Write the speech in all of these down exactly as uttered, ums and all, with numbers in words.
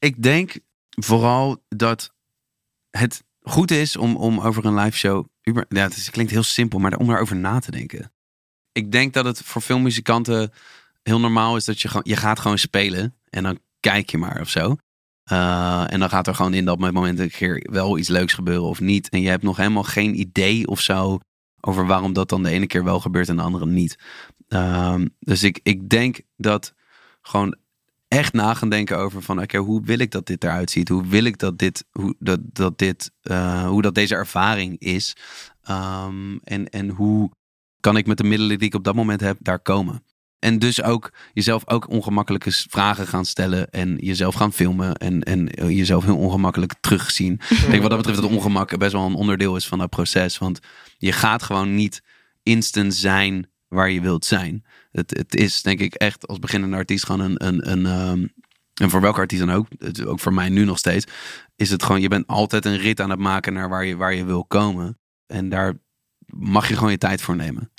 Ik denk vooral dat het goed is om, om over een live show... Ja, het, is, het klinkt heel simpel, maar om daarover na te denken. Ik denk dat het voor veel muzikanten heel normaal is dat je gewoon... Je gaat gewoon spelen en dan kijk je maar of zo. Uh, en dan gaat er gewoon in dat moment een keer wel iets leuks gebeuren of niet. En je hebt nog helemaal geen idee of zo over waarom dat dan de ene keer wel gebeurt en de andere niet. Uh, dus ik, ik denk dat gewoon echt na gaan denken over van... oké, okay, hoe wil ik dat dit eruit ziet? Hoe wil ik dat dit... hoe dat, dat, dit, uh, hoe dat deze ervaring is? Um, en, en hoe kan ik met de middelen die ik op dat moment heb daar komen? En dus ook jezelf ook ongemakkelijke vragen gaan stellen. En jezelf gaan filmen. En, en jezelf heel ongemakkelijk terugzien. Ik denk wat dat betreft dat ongemak best wel een onderdeel is van dat proces. Want je gaat gewoon niet instant zijn waar je wilt zijn. Het, het is denk ik echt als beginnende artiest gewoon een... een, een um, en voor welke artiest dan ook. Het, ook voor mij nu nog steeds. Is het gewoon, je bent altijd een rit aan het maken naar waar je, waar je wil komen. En daar mag je gewoon je tijd voor nemen.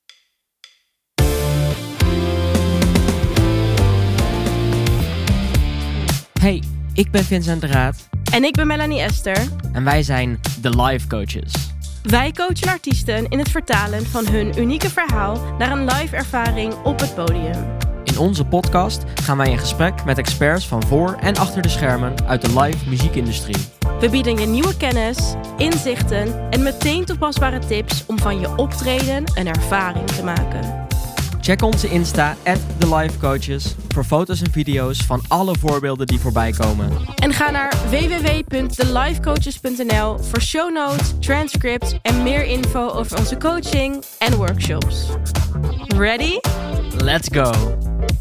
Hey, ik ben Vincent de Raad. En ik ben Melanie Esther. En wij zijn The Live Coaches. Wij coachen artiesten in het vertalen van hun unieke verhaal naar een live ervaring op het podium. In onze podcast gaan wij in gesprek met experts van voor en achter de schermen uit de live muziekindustrie. We bieden je nieuwe kennis, inzichten en meteen toepasbare tips om van je optreden een ervaring te maken. Check onze Insta at The Live Coaches voor foto's en video's van alle voorbeelden die voorbij komen. En ga naar w w w punt the live coaches punt n l voor show notes, transcripts en meer info over onze coaching en workshops. Ready? Let's go!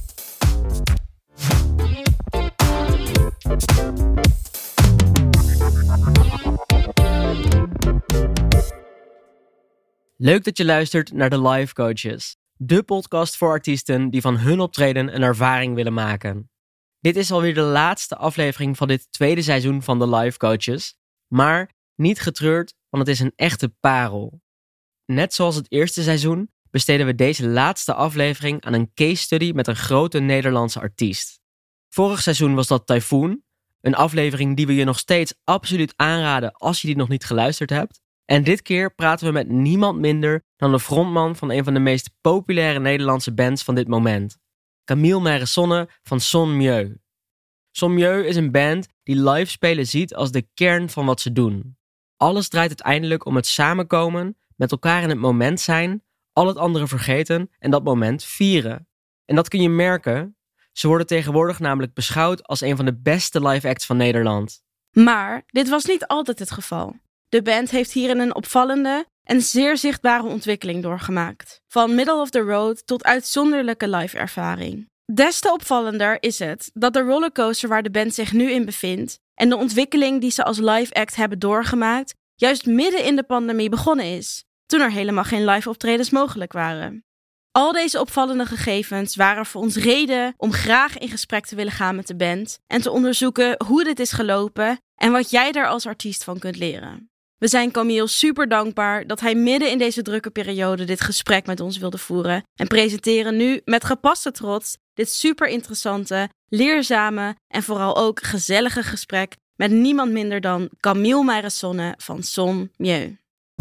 Leuk dat je luistert naar The Live Coaches. De podcast voor artiesten die van hun optreden een ervaring willen maken. Dit is alweer de laatste aflevering van dit tweede seizoen van de Live Coaches. Maar niet getreurd, want het is een echte parel. Net zoals het eerste seizoen besteden we deze laatste aflevering aan een case study met een grote Nederlandse artiest. Vorig seizoen was dat Typhoon, een aflevering die we je nog steeds absoluut aanraden als je die nog niet geluisterd hebt. En dit keer praten we met niemand minder dan de frontman van een van de meest populaire Nederlandse bands van dit moment. Camille Mairessonne van Son Mieux. Son Mieux is een band die live spelen ziet als de kern van wat ze doen. Alles draait uiteindelijk om het samenkomen, met elkaar in het moment zijn, al het andere vergeten en dat moment vieren. En dat kun je merken. Ze worden tegenwoordig namelijk beschouwd als een van de beste live acts van Nederland. Maar dit was niet altijd het geval. De band heeft hierin een opvallende en zeer zichtbare ontwikkeling doorgemaakt. Van middle of the road tot uitzonderlijke live ervaring. Des te opvallender is het dat de rollercoaster waar de band zich nu in bevindt en de ontwikkeling die ze als live act hebben doorgemaakt, juist midden in de pandemie begonnen is, toen er helemaal geen live optredens mogelijk waren. Al deze opvallende gegevens waren voor ons reden om graag in gesprek te willen gaan met de band en te onderzoeken hoe dit is gelopen en wat jij daar als artiest van kunt leren. We zijn Camille super dankbaar dat hij midden in deze drukke periode dit gesprek met ons wilde voeren en presenteren nu met gepaste trots dit super interessante, leerzame en vooral ook gezellige gesprek met niemand minder dan Camille Mairessonne van Son Mieux.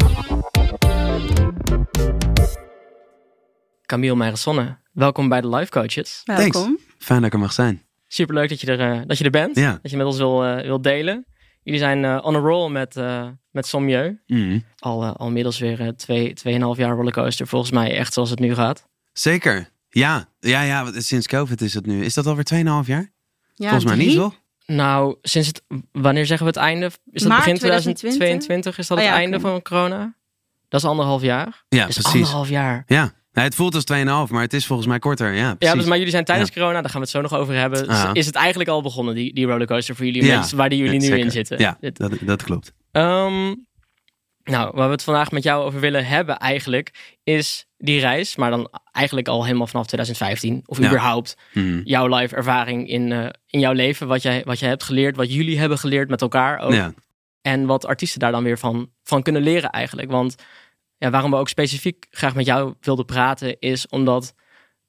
Camille Mairessonne, welkom bij de Live Coaches. Welkom. Thanks. Fijn dat ik er mag zijn. Superleuk dat je er, uh, dat je er bent, Ja. dat je met ons wil, uh, wil delen. Jullie zijn uh, on a roll met, uh, met Son Mieux. Mm. Al, uh, al inmiddels weer uh, twee, tweeënhalf jaar rollercoaster. Volgens mij echt zoals het nu gaat. Zeker. Ja. Ja, ja, sinds COVID is het nu. Is dat alweer tweeënhalf jaar? Ja, Volgens mij drie? niet, toch? Nou, sinds het... Wanneer zeggen we het einde? Is dat Maart begin tweeduizend tweeduizend tweeëntwintig? Is dat Oh het ja, einde oké. van corona? Dat is anderhalf jaar? Ja, dus precies. anderhalf jaar. Ja. Nee, het voelt als tweeënhalf, maar het is volgens mij korter. Ja, precies. Ja, dus, maar jullie zijn tijdens Ja. corona, daar gaan we het zo nog over hebben. Ah. Is het eigenlijk al begonnen, die, die rollercoaster voor jullie? Ja. Mensen waar die jullie Ja, nu zeker. in zitten? Ja, Dit- dat, dat klopt. Um, nou, waar we het vandaag met jou over willen hebben eigenlijk, is die reis, maar dan eigenlijk al helemaal vanaf twintig vijftien, of Ja. überhaupt Mm. jouw live ervaring in, uh, in jouw leven, wat jij, wat jij hebt geleerd, wat jullie hebben geleerd met elkaar ook. Ja. En wat artiesten daar dan weer van, van kunnen leren eigenlijk. Want ja, waarom we ook specifiek graag met jou wilden praten, is omdat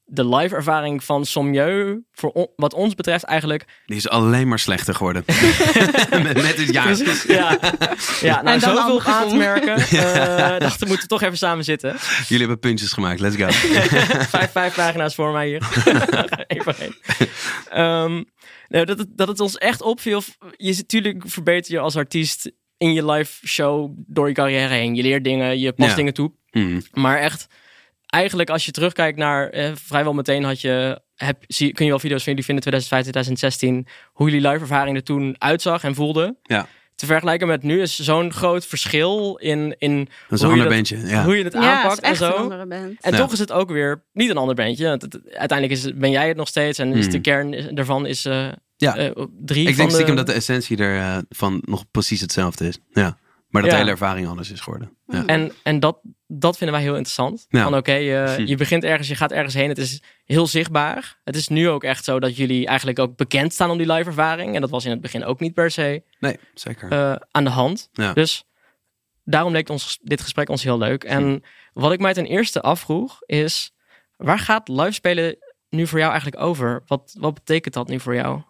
de live ervaring van Sommieu, voor on, wat ons betreft eigenlijk... Die is alleen maar slechter geworden. met, met het jaar. Precies, ja. ja, nou, zoveel aan te merken. Ja. Uh, dachten we moeten toch even samen zitten. Jullie hebben puntjes gemaakt, let's go. vijf, vijf pagina's voor mij hier. Eén voor één. Um, nou, dat, het, dat het ons echt opviel. Je natuurlijk verbeter je als artiest in je live show door je carrière heen. Je leert dingen, je past ja. dingen toe. Mm. Maar echt, eigenlijk als je terugkijkt naar... Eh, vrijwel meteen had je... Heb, zie, kun je wel video's van jullie vinden twintig vijftien, twintig zestien... hoe jullie live ervaring er toen uitzag en voelde. Ja. Te vergelijken met nu is zo'n groot verschil in, in dat is hoe, een je ander dat, bandje, ja. hoe je het ja, aanpakt is echt en zo. Een andere band. En ja. toch is het ook weer niet een ander bandje. Het, het, uiteindelijk is, ben jij het nog steeds en is hmm. de kern daarvan is uh, ja. uh, drie Ik van denk stiekem de... dat de essentie ervan uh, nog precies hetzelfde is. Ja. Maar dat ja. de hele ervaring anders is geworden. Ja. En, en dat, dat vinden wij heel interessant. Ja. Van oké, okay, uh, je begint ergens, je gaat ergens heen. Het is heel zichtbaar. Het is nu ook echt zo dat jullie eigenlijk ook bekend staan om die live ervaring. En dat was in het begin ook niet per se nee, zeker. Uh, aan de hand. Ja. Dus daarom leek ons, dit gesprek ons heel leuk. En wat ik mij ten eerste afvroeg is... waar gaat live spelen nu voor jou eigenlijk over? Wat, wat betekent dat nu voor jou?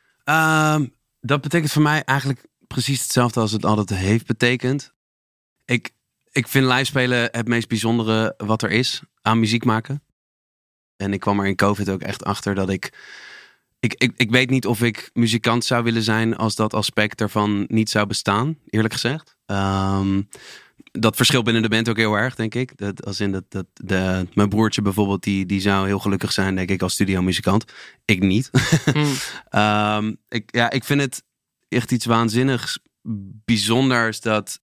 Um, dat betekent voor mij eigenlijk... precies hetzelfde als het altijd heeft betekend. Ik, ik vind live spelen het meest bijzondere wat er is aan muziek maken. En ik kwam er in COVID ook echt achter dat ik... Ik, ik, ik weet niet of ik muzikant zou willen zijn als dat aspect ervan niet zou bestaan, eerlijk gezegd. Um, dat verschilt binnen de band ook heel erg, denk ik. Dat, als in dat, dat de, mijn broertje bijvoorbeeld, die, die zou heel gelukkig zijn, denk ik, als studiomuzikant. Ik niet. Hmm. um, ik, ja, ik vind het echt iets waanzinnigs, bijzonders dat,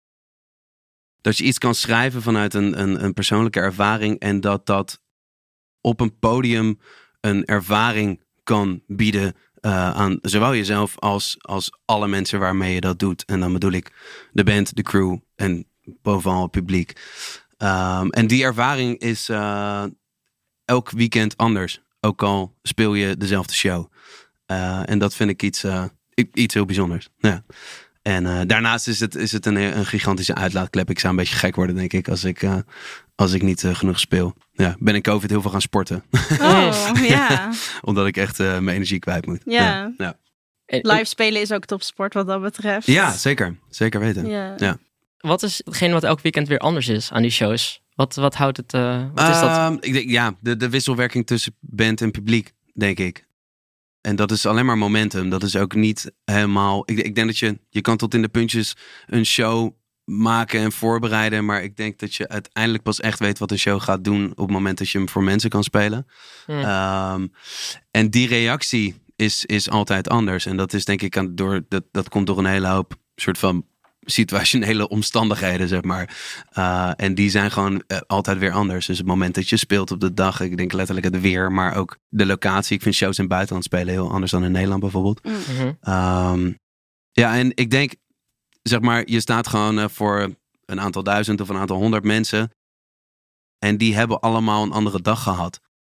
dat je iets kan schrijven vanuit een, een, een persoonlijke ervaring en dat dat op een podium een ervaring kan bieden uh, aan zowel jezelf als, als alle mensen waarmee je dat doet. En dan bedoel ik de band, de crew en bovenal het publiek. Um, en die ervaring is uh, elk weekend anders. Ook al speel je dezelfde show. Uh, en dat vind ik iets... Uh, Iets heel bijzonders. Ja. En uh, daarnaast is het, is het een, een gigantische uitlaatklep. Ik zou een beetje gek worden, denk ik, als ik, uh, als ik niet uh, genoeg speel. Ja, ben in COVID heel veel gaan sporten. Oh, ja. Omdat ik echt uh, mijn energie kwijt moet. Ja. Ja. ja. Live spelen is ook topsport wat dat betreft. Ja, zeker. Zeker weten. Ja. Ja. Wat is hetgene wat elk weekend weer anders is aan die shows? Wat, wat houdt het... Uh, wat is dat? Uh, ik denk, ja, de, de wisselwerking tussen band en publiek, denk ik. En dat is alleen maar momentum. Dat is ook niet helemaal... Ik, ik denk dat je... Je kan tot in de puntjes een show maken en voorbereiden. Maar ik denk dat je uiteindelijk pas echt weet wat een show gaat doen op het moment dat je hem voor mensen kan spelen. Hmm. Um, en die reactie is, is altijd anders. En dat is denk ik aan, door... Dat, dat komt door een hele hoop soort van situationele omstandigheden, zeg maar. Uh, en die zijn gewoon uh, altijd weer anders. Dus het moment dat je speelt op de dag, ik denk letterlijk het weer, maar ook de locatie. Ik vind shows in het buitenland spelen heel anders dan in Nederland bijvoorbeeld. Mm-hmm. Um, ja, en ik denk, zeg maar, je staat gewoon uh, voor een aantal duizend of een aantal honderd mensen. En die hebben allemaal een andere dag gehad.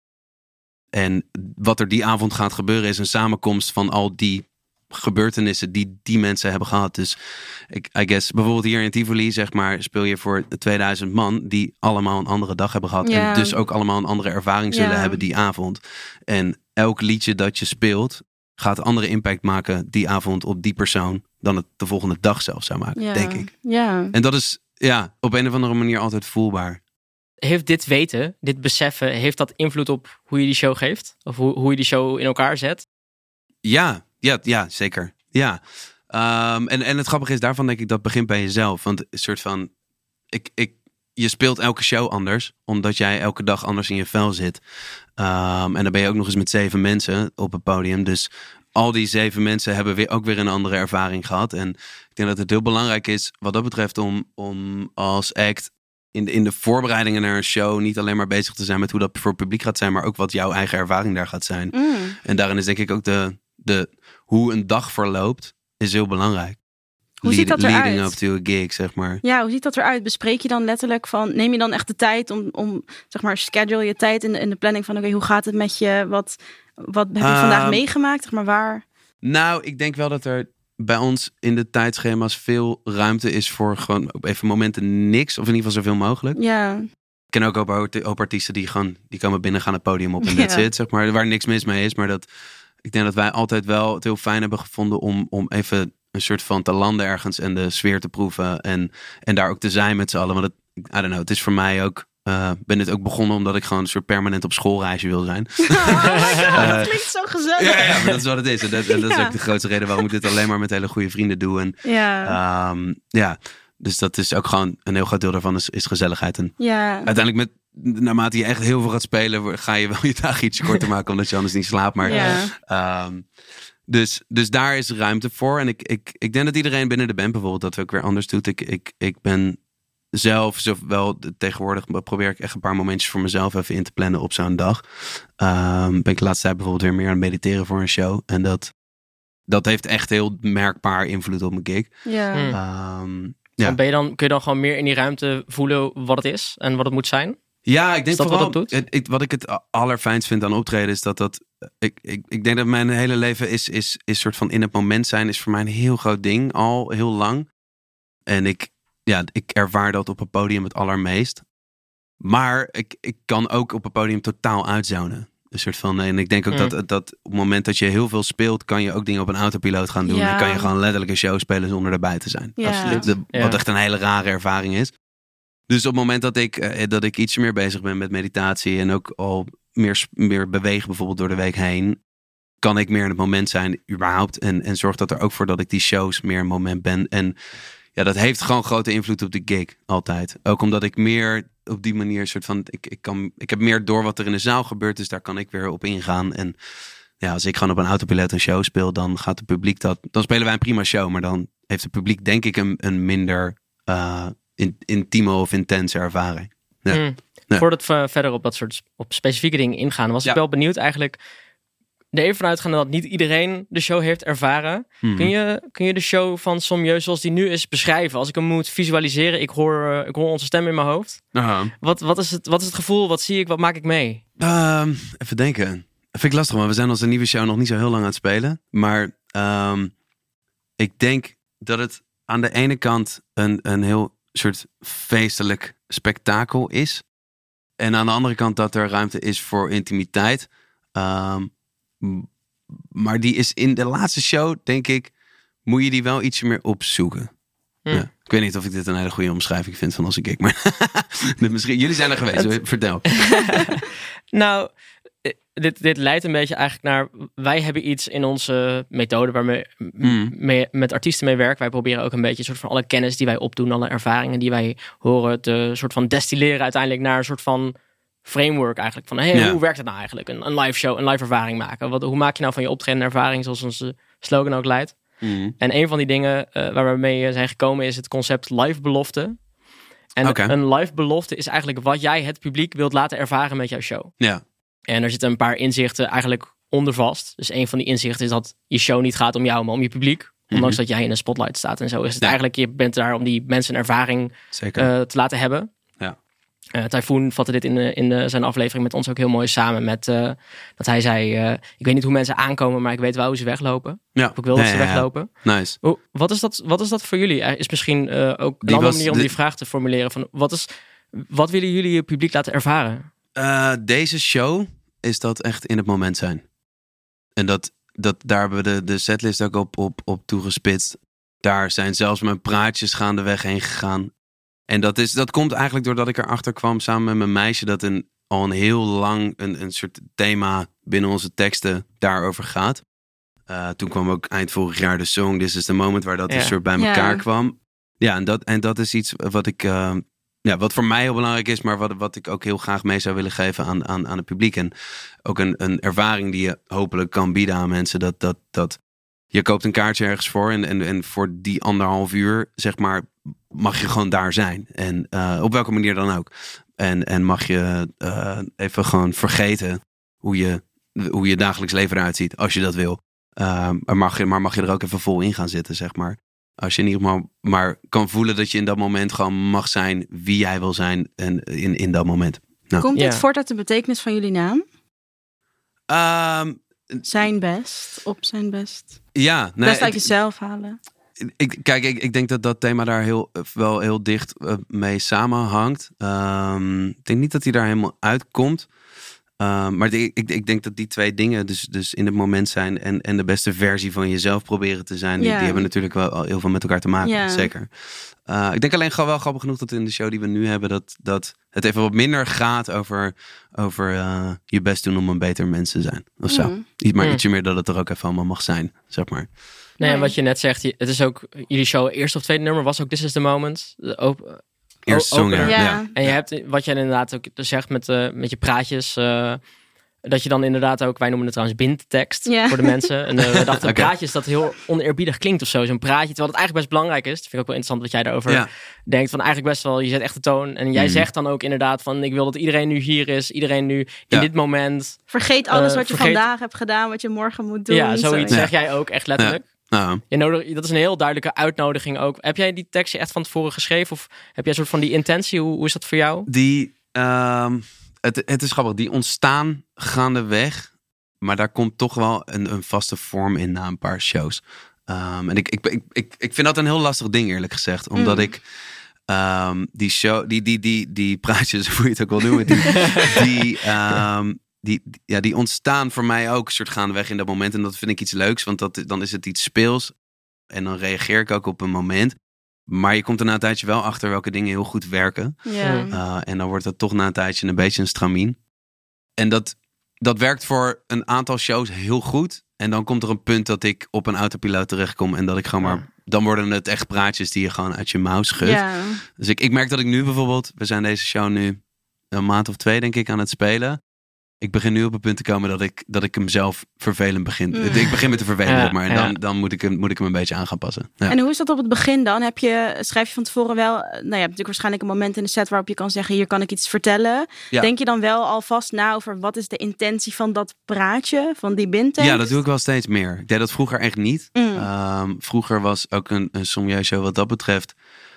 En wat er die avond gaat gebeuren is een samenkomst van al die gebeurtenissen die die mensen hebben gehad. Dus ik, I guess, bijvoorbeeld hier in Tivoli, zeg maar, speel je voor tweeduizend man die allemaal een andere dag hebben gehad. Ja. En dus ook allemaal een andere ervaring zullen ja. hebben die avond. En elk liedje dat je speelt gaat een andere impact maken die avond op die persoon dan het de volgende dag zelf zou maken, ja. denk ik. Ja. En dat is ja, op een of andere manier altijd voelbaar. Heeft dit weten, dit beseffen, heeft dat invloed op hoe je die show geeft? Of hoe, hoe je die show in elkaar zet? Ja, ja, ja zeker. Ja. Um, en, en het grappige is, daarvan denk ik dat begint bij jezelf. Want een soort van, ik, ik, je speelt elke show anders, omdat jij elke dag anders in je vel zit. Um, en dan ben je ook nog eens met zeven mensen op het podium. Dus al die zeven mensen hebben weer, ook weer een andere ervaring gehad. En ik denk dat het heel belangrijk is, wat dat betreft, om, om als act in de, in de voorbereidingen naar een show niet alleen maar bezig te zijn met hoe dat voor het publiek gaat zijn, maar ook wat jouw eigen ervaring daar gaat zijn. Mm. En daarin is denk ik ook de, de hoe een dag verloopt, is heel belangrijk. Hoe ziet dat eruit? Leading up to a gig, zeg maar. Ja, hoe ziet dat eruit? Bespreek je dan letterlijk van, neem je dan echt de tijd om, om zeg maar, schedule je tijd in de, in de planning van, oké, okay, hoe gaat het met je? Wat, wat heb je uh, vandaag meegemaakt? Zeg maar waar? Nou, ik denk wel dat er bij ons in de tijdschema's veel ruimte is voor gewoon op even momenten niks. Of in ieder geval zoveel mogelijk. Ja. ken ook een hoop, hoop artiesten die gewoon die komen binnen, gaan het podium op en that's Ja. it, zeg maar, waar niks mis mee is. Maar dat ik denk dat wij altijd wel het heel fijn hebben gevonden om, om even een soort van te landen ergens en de sfeer te proeven en, en daar ook te zijn met z'n allen. Want het, I don't know, het is voor mij ook, uh, ben het ook begonnen omdat ik gewoon een soort permanent op schoolreisje wil zijn. Oh my god, Uh, dat klinkt zo gezellig. Ja, ja, maar dat is wat het is. En dat, en dat is Ja. ook de grootste reden waarom ik dit alleen maar met hele goede vrienden doe. En, Ja. um, ja, dus dat is ook gewoon een heel groot deel daarvan is, is gezelligheid. En ja. uiteindelijk met, naarmate je echt heel veel gaat spelen, ga je wel je dag iets korter maken, omdat je anders niet slaapt. Maar, Ja. um, dus, dus daar is ruimte voor. En ik, ik, ik denk dat iedereen binnen de band bijvoorbeeld dat ook weer anders doet. Ik, ik, ik ben zelf, zowel tegenwoordig probeer ik echt een paar momentjes voor mezelf even in te plannen op zo'n dag. Um, ben ik de laatste tijd bijvoorbeeld weer meer aan het mediteren voor een show. En dat, dat heeft echt heel merkbaar invloed op mijn gig. Ja. Hmm. Um, ja. Dan ben je dan, kun je dan gewoon meer in die ruimte voelen wat het is en wat het moet zijn? Ja, ik denk Is dat vooral, wat het doet? het, ik, wat ik het allerfijnst vind aan optreden is dat dat, ik, ik, ik denk dat mijn hele leven is, is, is soort van in het moment zijn is voor mij een heel groot ding, al heel lang. En ik, ja, ik ervaar dat op het podium het allermeest. Maar ik, ik kan ook op het podium totaal uitzonen. Een soort van, en ik denk ook Mm. dat, dat op het moment dat je heel veel speelt, kan je ook dingen op een autopiloot gaan doen. Ja. En kan je gewoon letterlijk een show spelen zonder erbij te zijn. Ja. Absoluut. De- Ja. Wat echt een hele rare ervaring is. Dus op het moment dat ik, eh, dat ik iets meer bezig ben met meditatie en ook al meer, sp- meer beweeg bijvoorbeeld door de week heen, kan ik meer in het moment zijn überhaupt. En, en zorgt dat er ook voor dat ik die shows meer een moment ben. En ja, dat heeft gewoon grote invloed op de gig altijd. Ook omdat ik meer op die manier soort van, ik, ik, kan, ik heb meer door wat er in de zaal gebeurt, dus daar kan ik weer op ingaan. En ja, als ik gewoon op een autopilot een show speel, dan gaat het publiek dat, dan spelen wij een prima show, maar dan heeft het publiek denk ik een, een minder uh, in, intieme of intense ervaring. Ja. Hmm. Ja. Voordat we verder op dat soort op specifieke dingen ingaan, was Ja. ik wel benieuwd eigenlijk. Er even vanuit gaan dat niet iedereen de show heeft ervaren. Mhm. Kun je, kun je de show van Sommieu zoals die nu is beschrijven? Als ik hem moet visualiseren, ik hoor, uh, ik hoor onze stem in mijn hoofd. Uh-huh. Wat, wat, is het, wat is het gevoel? Wat zie ik? Wat maak ik mee? Um, even denken. Dat vind ik lastig, want we zijn onze nieuwe show nog niet zo heel lang aan het spelen. Maar um, ik denk dat het aan de ene kant een, een heel soort feestelijk spektakel is. En aan de andere kant dat er ruimte is voor intimiteit. Um, maar die is in de laatste show, denk ik, moet je die wel ietsje meer opzoeken. Hm. Ja. Ik weet niet of ik dit een hele goede omschrijving vind van onze gig. Maar misschien, jullie zijn er geweest. Het... Vertel. Nou, dit, dit leidt een beetje eigenlijk naar, wij hebben iets in onze methode waarmee Mm. mee, met artiesten mee werken. Wij proberen ook een beetje een soort van alle kennis die wij opdoen, alle ervaringen die wij horen, te soort van destilleren uiteindelijk naar een soort van framework eigenlijk. Van hey, Ja. hoe werkt het nou eigenlijk? Een, een live show, een live ervaring maken. Wat, hoe maak je nou van je optreden een ervaring, zoals onze slogan ook leidt? Mm. En een van die dingen uh, waar we mee zijn gekomen is het concept live belofte. En Oké. een live belofte is eigenlijk wat jij het publiek wilt laten ervaren met jouw show. Ja. En er zitten een paar inzichten eigenlijk onder vast. Dus een van die inzichten is dat je show niet gaat om jou, maar om je publiek. Ondanks Mhm. dat jij in een spotlight staat en zo. Is het Ja. eigenlijk, je bent daar om die mensen een ervaring Zeker. uh, te laten hebben. Ja. Uh, Typhoon vatte dit in, de, in de, zijn aflevering met ons ook heel mooi samen. Met uh, dat hij zei, uh, ik weet niet hoe mensen aankomen, maar ik weet wel hoe ze weglopen. Ja. Of ik wil dat Ja, ze ja, ja. weglopen. Nice. Hoe, wat, is dat, wat is dat voor jullie? Er is misschien uh, ook een Die andere was manier om de- die vraag te formuleren. Van wat, is, wat willen jullie je publiek laten ervaren? Uh, deze show is dat echt in het moment zijn. En dat, dat, daar hebben we de, de setlist ook op, op, op toegespitst. Daar zijn zelfs mijn praatjes gaandeweg heen gegaan. En dat, is, dat komt eigenlijk doordat ik erachter kwam samen met mijn meisje dat een, al een heel lang een, een soort thema binnen onze teksten daarover gaat. Uh, toen kwam ook eind vorig jaar de song This is the Moment, waar dat Ja. een soort bij Ja. elkaar kwam. Ja, en dat, en dat is iets wat ik... Uh, Ja, wat voor mij heel belangrijk is, maar wat, wat ik ook heel graag mee zou willen geven aan, aan, aan het publiek. En ook een, een ervaring die je hopelijk kan bieden aan mensen. Dat, dat, dat je koopt een kaartje ergens voor en, en, en voor die anderhalf uur, zeg maar, mag je gewoon daar zijn. En uh, op welke manier dan ook. En, en mag je uh, even gewoon vergeten hoe je, hoe je dagelijks leven eruit ziet, als je dat wil. Uh, maar, mag je, maar mag je er ook even vol in gaan zitten, zeg maar. Als je in ieder geval maar kan voelen dat je in dat moment gewoon mag zijn wie jij wil zijn en in, in dat moment. Nou. Komt dit Ja. voort uit de betekenis van jullie naam? Um, Zijn best, op zijn best. ja, nee, best uit het- jezelf halen. ik, kijk, ik, ik denk dat dat thema daar heel, wel heel dicht uh, mee samenhangt. Um, ik denk niet dat hij daar helemaal uitkomt. Um, maar ik, ik, ik denk dat die twee dingen dus, dus in het moment zijn en, en de beste versie van jezelf proberen te zijn. Die, Ja. die hebben natuurlijk wel al heel veel met elkaar te maken. Ja. Zeker. Uh, ik denk alleen gewoon wel grappig genoeg dat in de show die we nu hebben, dat, dat het even wat minder gaat over, over uh, je best doen om een beter mens te zijn. Of zo. Mm. Iets, maar Mm. ietsje meer dat het er ook even allemaal mag zijn, zeg maar. Nee, en Nee. wat je net zegt, je- het is ook, jullie show eerste of tweede nummer was ook This is the Moment. De op, Eerste o- song, opener. ja. Ja. ja. En je hebt, wat jij inderdaad ook zegt met, uh, met je praatjes, uh, dat je dan inderdaad ook, wij noemen het trouwens bindtekst Ja. voor de mensen. En uh, we dachten, Oké. praatjes dat heel oneerbiedig klinkt of zo, zo'n praatje. Terwijl het eigenlijk best belangrijk is. Dat vind ik ook wel interessant wat jij daarover Ja. denkt. Van eigenlijk best wel, je zet echt de toon. En jij Mm. zegt dan ook inderdaad van, ik wil dat iedereen nu hier is. Iedereen nu in Ja. dit moment. Vergeet alles Uh, wat je vergeet- vandaag hebt gedaan, wat je morgen moet doen. ja, zoiets Ja. zeg jij ook echt letterlijk. Nou, Je nodig, dat is een heel duidelijke uitnodiging ook. Heb jij die tekstje echt van tevoren geschreven? Of heb jij een soort van die intentie? Hoe, hoe is dat voor jou? Die, um, het, het is grappig, die ontstaan gaandeweg. Maar daar komt toch wel een, een vaste vorm in na een paar shows. Um, en ik, ik, ik, ik, ik vind dat een heel lastig ding, eerlijk gezegd. Omdat Mm. ik um, die show, die, die, die, die praatjes, hoe je het ook wil doen, die, die, um, die, ja, die ontstaan voor mij ook een soort gaandeweg in dat moment. En dat vind ik iets leuks, want dat, dan is het iets speels. En dan reageer ik ook op een moment. Maar je komt er na een tijdje wel achter welke dingen heel goed werken. Ja. Mm. Uh, en dan wordt het toch na een tijdje een beetje een stramien. En dat, dat werkt voor een aantal shows heel goed. En dan komt er een punt dat ik op een autopiloot terechtkom. En dat ik gewoon Ja. maar... Dan worden het echt praatjes die je gewoon uit je mouw schudt. Ja. Dus ik, ik merk dat ik nu bijvoorbeeld... We zijn deze show nu een maand of twee denk ik aan het spelen. Ik begin nu op het punt te komen dat ik, dat ik hem zelf vervelend begin. Mm. Ik begin met te vervelen, Ja, zeg maar. En ja. dan, dan moet, ik hem, moet ik hem een beetje aan gaan passen. Ja. En hoe is dat op het begin dan? Heb je, schrijf je van tevoren wel... Nou, je hebt natuurlijk waarschijnlijk een moment in de set waarop je kan zeggen... hier kan ik iets vertellen. Ja. Denk je dan wel alvast na over wat is de intentie van dat praatje? Van die bindtekst? Ja, dat doe ik wel steeds meer. Ik deed dat vroeger echt niet. Mm. Um, vroeger was ook een, een sommieu show wat dat betreft...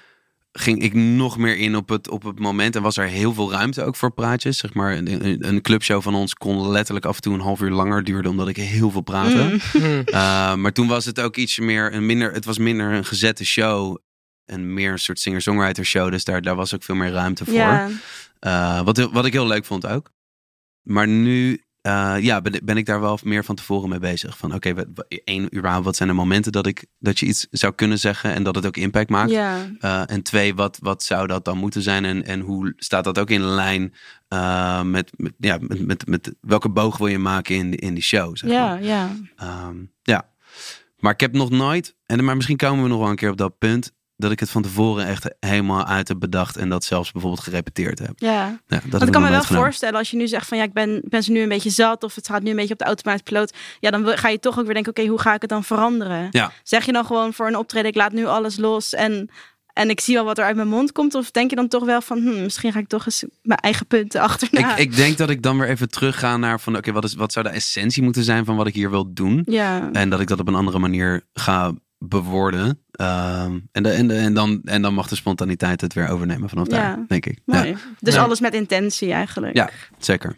ging ik nog meer in op het, op het moment. En was er heel veel ruimte ook voor praatjes. Zeg maar, een, een clubshow van ons kon letterlijk af en toe een half uur langer duren... omdat ik heel veel praatte. Mm. Hmm. Uh, maar toen was het ook iets meer een minder... Het was minder een gezette show... en meer een soort singer-songwriter show. Dus daar, daar was ook veel meer ruimte voor. Ja. Uh, wat, wat ik heel leuk vond ook. Maar nu uh, ja, ben, ben ik daar wel meer van tevoren mee bezig. Van oké, okay, één, überhaupt, wat zijn de momenten dat, ik, dat je iets zou kunnen zeggen... en dat het ook impact maakt. Ja. Uh, en twee, wat, wat zou dat dan moeten zijn? En, en hoe staat dat ook in lijn uh, met, met, ja, met, met, met welke boog wil je maken in, in die show? Zeg Ja, maar. ja. Um, ja. Maar ik heb nog nooit, en maar misschien komen we nog wel een keer op dat punt... dat ik het van tevoren echt helemaal uit heb bedacht... en dat zelfs bijvoorbeeld gerepeteerd heb. Ja. Ja, dat Want heb ik kan me nog wel nooit gedaan. voorstellen als je nu zegt van ja, ik ben, ik ben ze nu een beetje zat of het gaat nu een beetje op de automatische piloot. Ja, dan wil- ga je toch ook weer denken, oké, hoe ga ik het dan veranderen? Ja. Zeg je dan gewoon voor een optreden, ik laat nu alles los en, en ik zie wel wat er uit mijn mond komt? Of denk je dan toch wel van, hm, misschien ga ik toch eens mijn eigen punten achterna? Ik, ik denk dat ik dan weer even terug ga naar van... oké, wat is wat zou de essentie moeten zijn van wat ik hier wil doen? Ja. En dat ik dat op een andere manier ga bewoorden. Um, en, de, en, de, en, dan, en dan mag de spontaniteit het weer overnemen vanaf Ja. daar, denk ik. Mooi. Ja, Dus Ja. alles met intentie eigenlijk. Ja. zeker.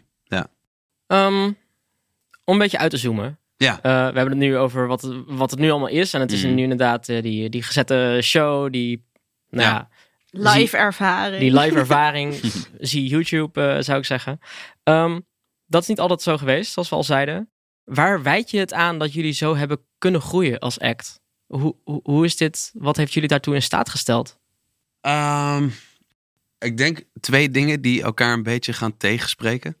Um, om een beetje uit te zoomen. Ja. Uh, we hebben het nu over wat, wat het nu allemaal is. En het is Mm. nu inderdaad uh, die, die gezette show, die, nou Ja. ja, Live ervaring. die live ervaring. Zie YouTube, uh, zou ik zeggen. Um, dat is niet altijd zo geweest, zoals we al zeiden. Waar wijd je het aan dat jullie zo hebben kunnen groeien als act? Hoe, hoe, hoe is dit? Wat heeft jullie daartoe in staat gesteld? Um, ik denk twee dingen die elkaar een beetje gaan tegenspreken.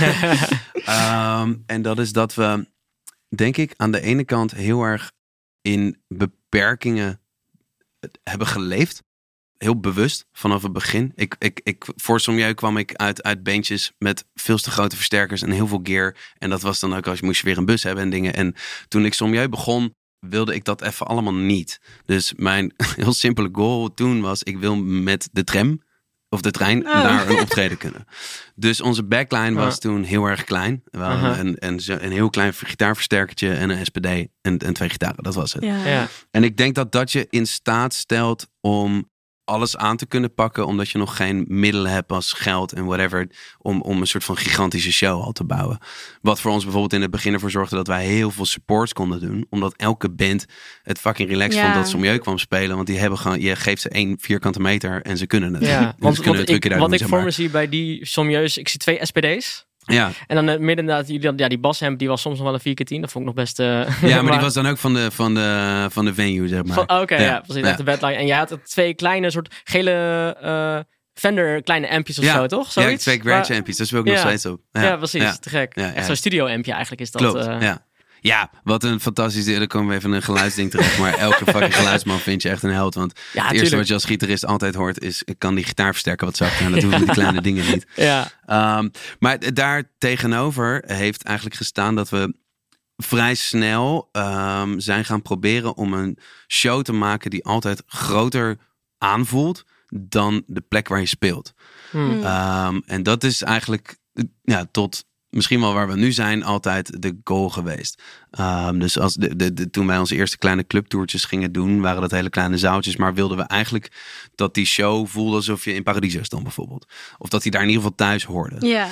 um, en dat is dat we, denk ik, aan de ene kant heel erg in beperkingen hebben geleefd. Heel bewust vanaf het begin. Ik, ik, ik, voor Sommieu kwam ik uit, uit bandjes met veel te grote versterkers en heel veel gear. En dat was dan ook als je moest je weer een bus hebben en dingen. En toen ik Sommieu begon, wilde ik dat even allemaal niet. Dus mijn heel simpele goal toen was, ik wil met de tram of de trein Oh. naar een optreden kunnen. Dus onze backline was Ja. toen heel erg klein. We hadden Aha. een, een, een heel klein gitaarversterkertje en een S P D en, en twee gitaren. Dat was het. Ja. Ja. En ik denk dat dat je in staat stelt om alles aan te kunnen pakken, omdat je nog geen middelen hebt als geld en whatever, om, om een soort van gigantische show al te bouwen. Wat voor ons bijvoorbeeld in het begin ervoor zorgde dat wij heel veel supports konden doen, omdat elke band het fucking relaxed Ja. vond dat Sommieu kwam spelen, want die hebben gewoon, je geeft ze één vierkante meter en ze kunnen het. Ja, En want ze kunnen wat een ik, trucje daar wat doen, ik zeg voor maar. me zie bij die Sommieu's, ik zie twee S P D's. Ja. En dan uh, midden inderdaad, die, ja, die bashemp, die was soms nog wel een vier keer tien. Dat vond ik nog best... Uh, Ja, maar die was dan ook van de, van de, van de venue, zeg maar. Van- Oké, okay, Ja. ja, precies. Ja. Echt de bedline. En jij had twee kleine soort gele uh, Fender kleine ampjes of Ja. zo, toch? Ja, Zoiets? twee garage Maar- ampies, dat is ook Ja. nog steeds op. Ja, precies. Ja. Te gek. Ja, ja. Echt zo'n studio ampje eigenlijk is dat. Klopt, uh, ja. Ja, wat een fantastisch... Er komen we even een geluidsding terecht. Maar elke fucking geluidsman vind je echt een held. Want Ja, het eerste tuurlijk. wat je als gitarist altijd hoort is... Ik kan die gitaar versterken wat zachter. En dat hoeven die kleine dingen niet. Ja. Um, maar daar tegenover heeft eigenlijk gestaan dat we vrij snel um, zijn gaan proberen om een show te maken die altijd groter aanvoelt dan de plek waar je speelt. Hmm. Um, en dat is eigenlijk ja, tot misschien wel waar we nu zijn altijd de goal geweest. Um, dus als de, de, de, toen wij onze eerste kleine clubtoertjes gingen doen, waren dat hele kleine zaaltjes. Maar wilden we eigenlijk dat die show voelde alsof je in Paradiso stond bijvoorbeeld. Of dat die daar in ieder geval thuis hoorde. Ja.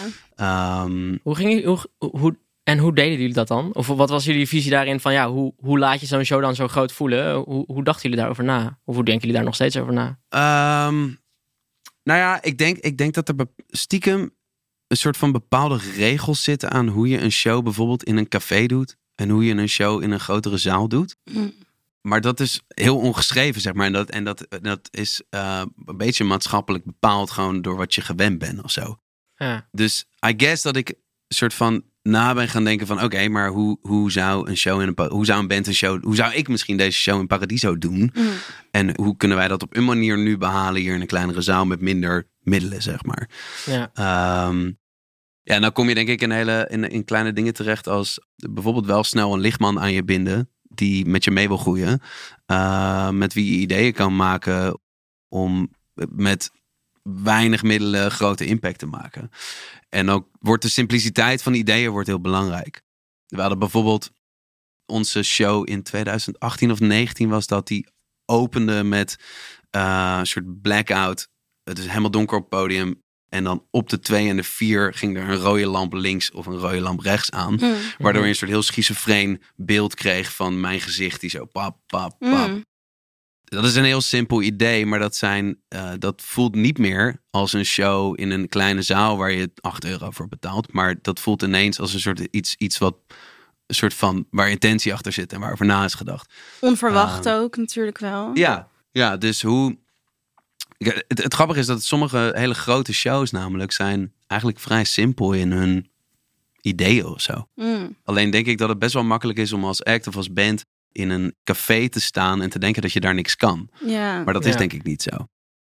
Um, Hoe ging je, hoe, hoe, en hoe deden jullie dat dan? Of wat was jullie visie daarin van, ja, hoe, hoe laat je zo'n show dan zo groot voelen? Hoe, hoe dachten jullie daarover na? Of hoe denken jullie daar nog steeds over na? um, nou ja, ik denk, ik denk dat er be- stiekem een soort van bepaalde regels zitten aan hoe je een show bijvoorbeeld in een café doet. En hoe je een show in een grotere zaal doet. Mm. Maar dat is heel ongeschreven, zeg maar. En dat, en dat, dat is uh, een beetje maatschappelijk bepaald gewoon door wat je gewend bent of zo. Ja. Dus I guess dat ik een soort van na ben gaan denken van... Oké, okay, maar hoe, hoe zou een show in een... Hoe zou een band een show... Hoe zou ik misschien deze show in Paradiso doen? Mm. En hoe kunnen wij dat op een manier nu behalen hier in een kleinere zaal met minder middelen, zeg maar. Ja. Um, ja, en dan kom je denk ik in, hele, in, in kleine dingen terecht als bijvoorbeeld wel snel een lichtman aan je binden die met je mee wil groeien. Uh, met wie je ideeën kan maken om met weinig middelen grote impact te maken. En ook wordt de simpliciteit van ideeën wordt heel belangrijk. We hadden bijvoorbeeld onze show in twintig achttien of negentien was dat die opende met uh, een soort blackout. Het is helemaal donker op het podium. En dan op de twee en de vier ging er een rode lamp links of een rode lamp rechts aan. Mm. Waardoor je een soort heel schizofreen beeld kreeg van mijn gezicht die zo pap, pap, pap. Mm. Dat is een heel simpel idee, maar dat, zijn, uh, dat voelt niet meer als een show in een kleine zaal waar je acht euro voor betaalt. Maar dat voelt ineens als een soort iets, iets wat een soort van waar intentie achter zit en waarover na is gedacht. Onverwacht Uh, ook natuurlijk wel. Ja, ja, dus hoe... Het, het grappige is dat sommige hele grote shows namelijk zijn eigenlijk vrij simpel in hun ideeën of zo. Mm. Alleen denk ik dat het best wel makkelijk is om als act of als band in een café te staan en te denken dat je daar niks kan. Ja. Maar dat is Ja. denk ik niet zo.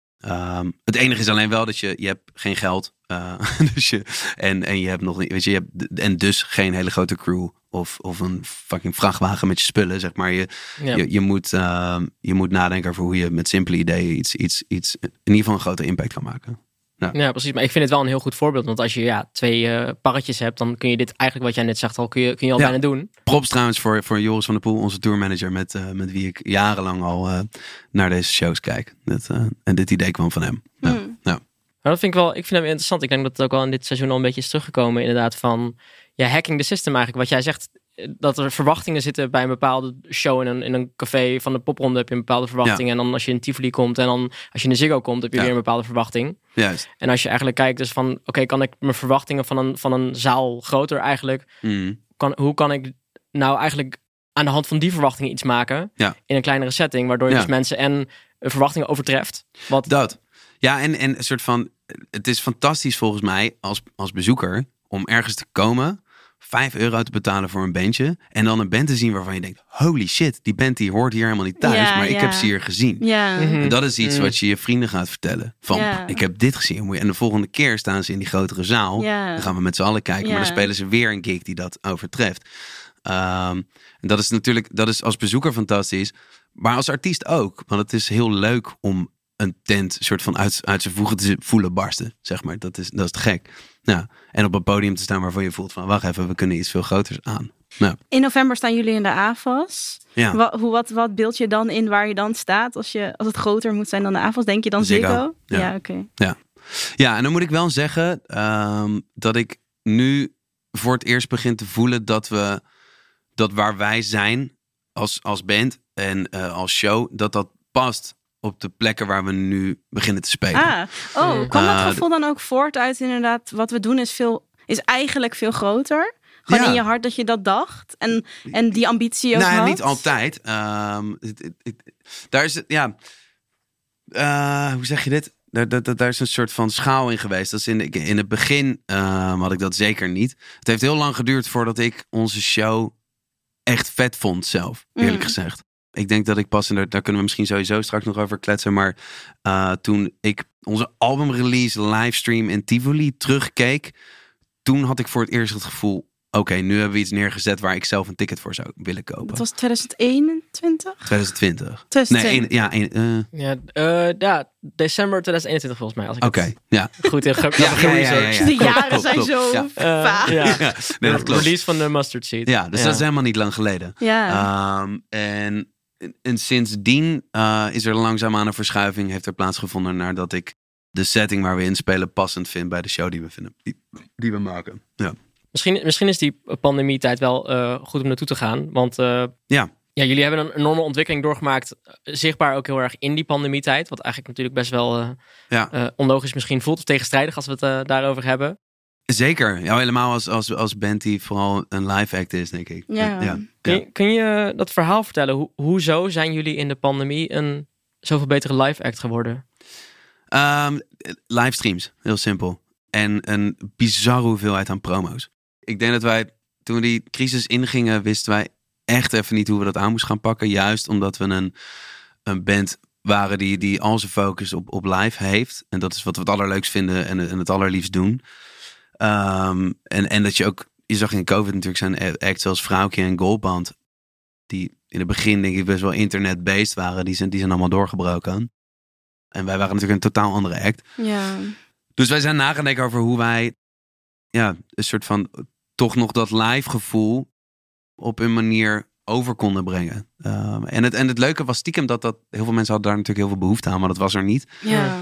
Um, het enige is alleen wel dat je, je hebt geen geld. Uh, dus je, en, en je hebt nog niet, weet je, je hebt, en dus geen hele grote crew. Of, of een fucking vrachtwagen met je spullen, zeg maar. Je, Ja. je, je, moet, uh, je moet nadenken over hoe je met simpele ideeën iets, iets, iets, in ieder geval een grote impact kan maken. Ja, precies. Maar ik vind het wel een heel goed voorbeeld. Want als je ja, twee uh, parretjes hebt, dan kun je dit eigenlijk wat jij net zegt al, kun je, kun je al Ja. bijna doen. Props trouwens voor, voor Joris van der Poel, onze tourmanager, met, uh, met wie ik jarenlang al uh, naar deze shows kijk. Dat, uh, en dit idee kwam van hem. Ja. Mm. Ja. Maar dat vind ik wel, ik vind het interessant. Ik denk dat het ook wel in dit seizoen al een beetje is teruggekomen. Inderdaad van, ja, hacking the system eigenlijk. Wat jij zegt, dat er verwachtingen zitten bij een bepaalde show in een, in een café van de popronde heb je een bepaalde verwachting. Ja. En dan als je in Tivoli komt en dan als je in de Ziggo komt, heb je Ja. weer een bepaalde verwachting. Juist. En als je eigenlijk kijkt dus van, oké, okay, kan ik mijn verwachtingen van een, van een zaal groter eigenlijk, Mm. kan, hoe kan ik nou eigenlijk aan de hand van die verwachtingen iets maken Ja. in een kleinere setting, waardoor je Ja. dus mensen en verwachtingen overtreft. Wat, Dat. Ja, en, en een soort van... Het is fantastisch volgens mij als, als bezoeker om ergens te komen, vijf euro te betalen voor een bandje en dan een band te zien waarvan je denkt, holy shit, die band die hoort hier helemaal niet thuis, Ja, maar ik ja. heb ze hier gezien. Ja. Mhm. En dat is iets Mm. wat je je vrienden gaat vertellen. Van, Ja. ik heb dit gezien. En de volgende keer staan ze in die grotere zaal. Ja. Dan gaan we met z'n allen kijken. Ja. Maar dan spelen ze weer een gig die dat overtreft. Um, en dat is natuurlijk, dat is als bezoeker fantastisch. Maar als artiest ook. Want het is heel leuk om een tent soort van uit, uit zijn voegen te voelen barsten. Zeg maar. Dat is, dat is te gek. Ja. En op een podium te staan waarvan je voelt van, wacht even, we kunnen iets veel groters aan. Ja. In november staan jullie in de A F A S. Ja. Wat, hoe, wat, wat beeld je dan in waar je dan staat? Als, je, als het groter moet zijn dan de A F A S, denk je dan Ziggo. Ziggo? Ja. Ja, oké. Okay. Ja. ja, en dan moet ik wel zeggen um, dat ik nu voor het eerst begin te voelen dat we dat waar wij zijn als, als band en uh, als show, dat dat past op de plekken waar we nu beginnen te spelen. Ah, oh, kwam dat Uh, gevoel dan ook voort uit inderdaad, wat we doen is veel, is eigenlijk veel groter? Gewoon Ja. in je hart dat je dat dacht en, en die ambitie ook nou, had? niet altijd. Um, het, het, het, daar is het, ja, uh, hoe zeg je dit? Daar, daar, daar is een soort van schaal in geweest. Dat is in, in het begin uh, had ik dat zeker niet. Het heeft heel lang geduurd voordat ik onze show echt vet vond zelf, eerlijk Mm. gezegd. Ik denk dat ik pas, en daar, daar kunnen we misschien sowieso straks nog over kletsen, maar uh, toen ik onze albumrelease livestream in Tivoli terugkeek, toen had ik voor het eerst het gevoel, oké, okay, nu hebben we iets neergezet waar ik zelf een ticket voor zou willen kopen. Dat was twintig eenentwintig? twintig twintig. twintig Nee, een, ja, een, uh, Ja, uh, ja, december twintig eenentwintig volgens mij. Als ik Oké, het ja. goed in ge- Ja, heb ja, ja, ja, geresearched. ja. De klopt, jaren klopt, zijn klopt. zo Ja. Uh, vaag. ja. Ja, nee, dat klopt. Release van de Mustard Seed. Ja, dus Ja. dat is helemaal niet lang geleden. Ja. Um, en, en sindsdien uh, is er langzaamaan een verschuiving heeft er plaatsgevonden naar dat ik de setting waar we in spelen passend vind bij de show die we vinden, die, die we maken. Ja. Misschien, misschien is die pandemietijd wel uh, goed om naartoe te gaan. Want uh, Ja. ja, jullie hebben een enorme ontwikkeling doorgemaakt. Zichtbaar ook heel erg in die pandemietijd. Wat eigenlijk natuurlijk best wel uh, Ja. uh, onlogisch misschien voelt. Of tegenstrijdig als we het uh, daarover hebben. Zeker. Ja, helemaal als, als, als band die vooral een live act is, denk ik. Ja. ja. Kun, ja. je, kun je dat verhaal vertellen? Ho- hoezo zijn jullie in de pandemie een zoveel betere live act geworden? Um, livestreams, heel simpel. En een bizarre hoeveelheid aan promo's. Ik denk dat wij, toen we die crisis ingingen, wisten wij echt even niet hoe we dat aan moesten gaan pakken. Juist omdat we een, een band waren die, die al zijn focus op, op live heeft. En dat is wat we het allerleukst vinden en, en het allerliefst doen. Um, en, en dat je ook, je zag in COVID natuurlijk zijn acts zoals Vrouwtje en Goldband, die in het begin denk ik best wel internet-based waren, die zijn, die zijn allemaal doorgebroken. En wij waren natuurlijk een totaal andere act. Ja. Dus wij zijn na gaan denken over hoe wij ja, een soort van toch nog dat live gevoel op een manier over konden brengen. Um, en, het, en het leuke was stiekem dat, dat heel veel mensen hadden daar natuurlijk heel veel behoefte aan, maar dat was er niet. Ja.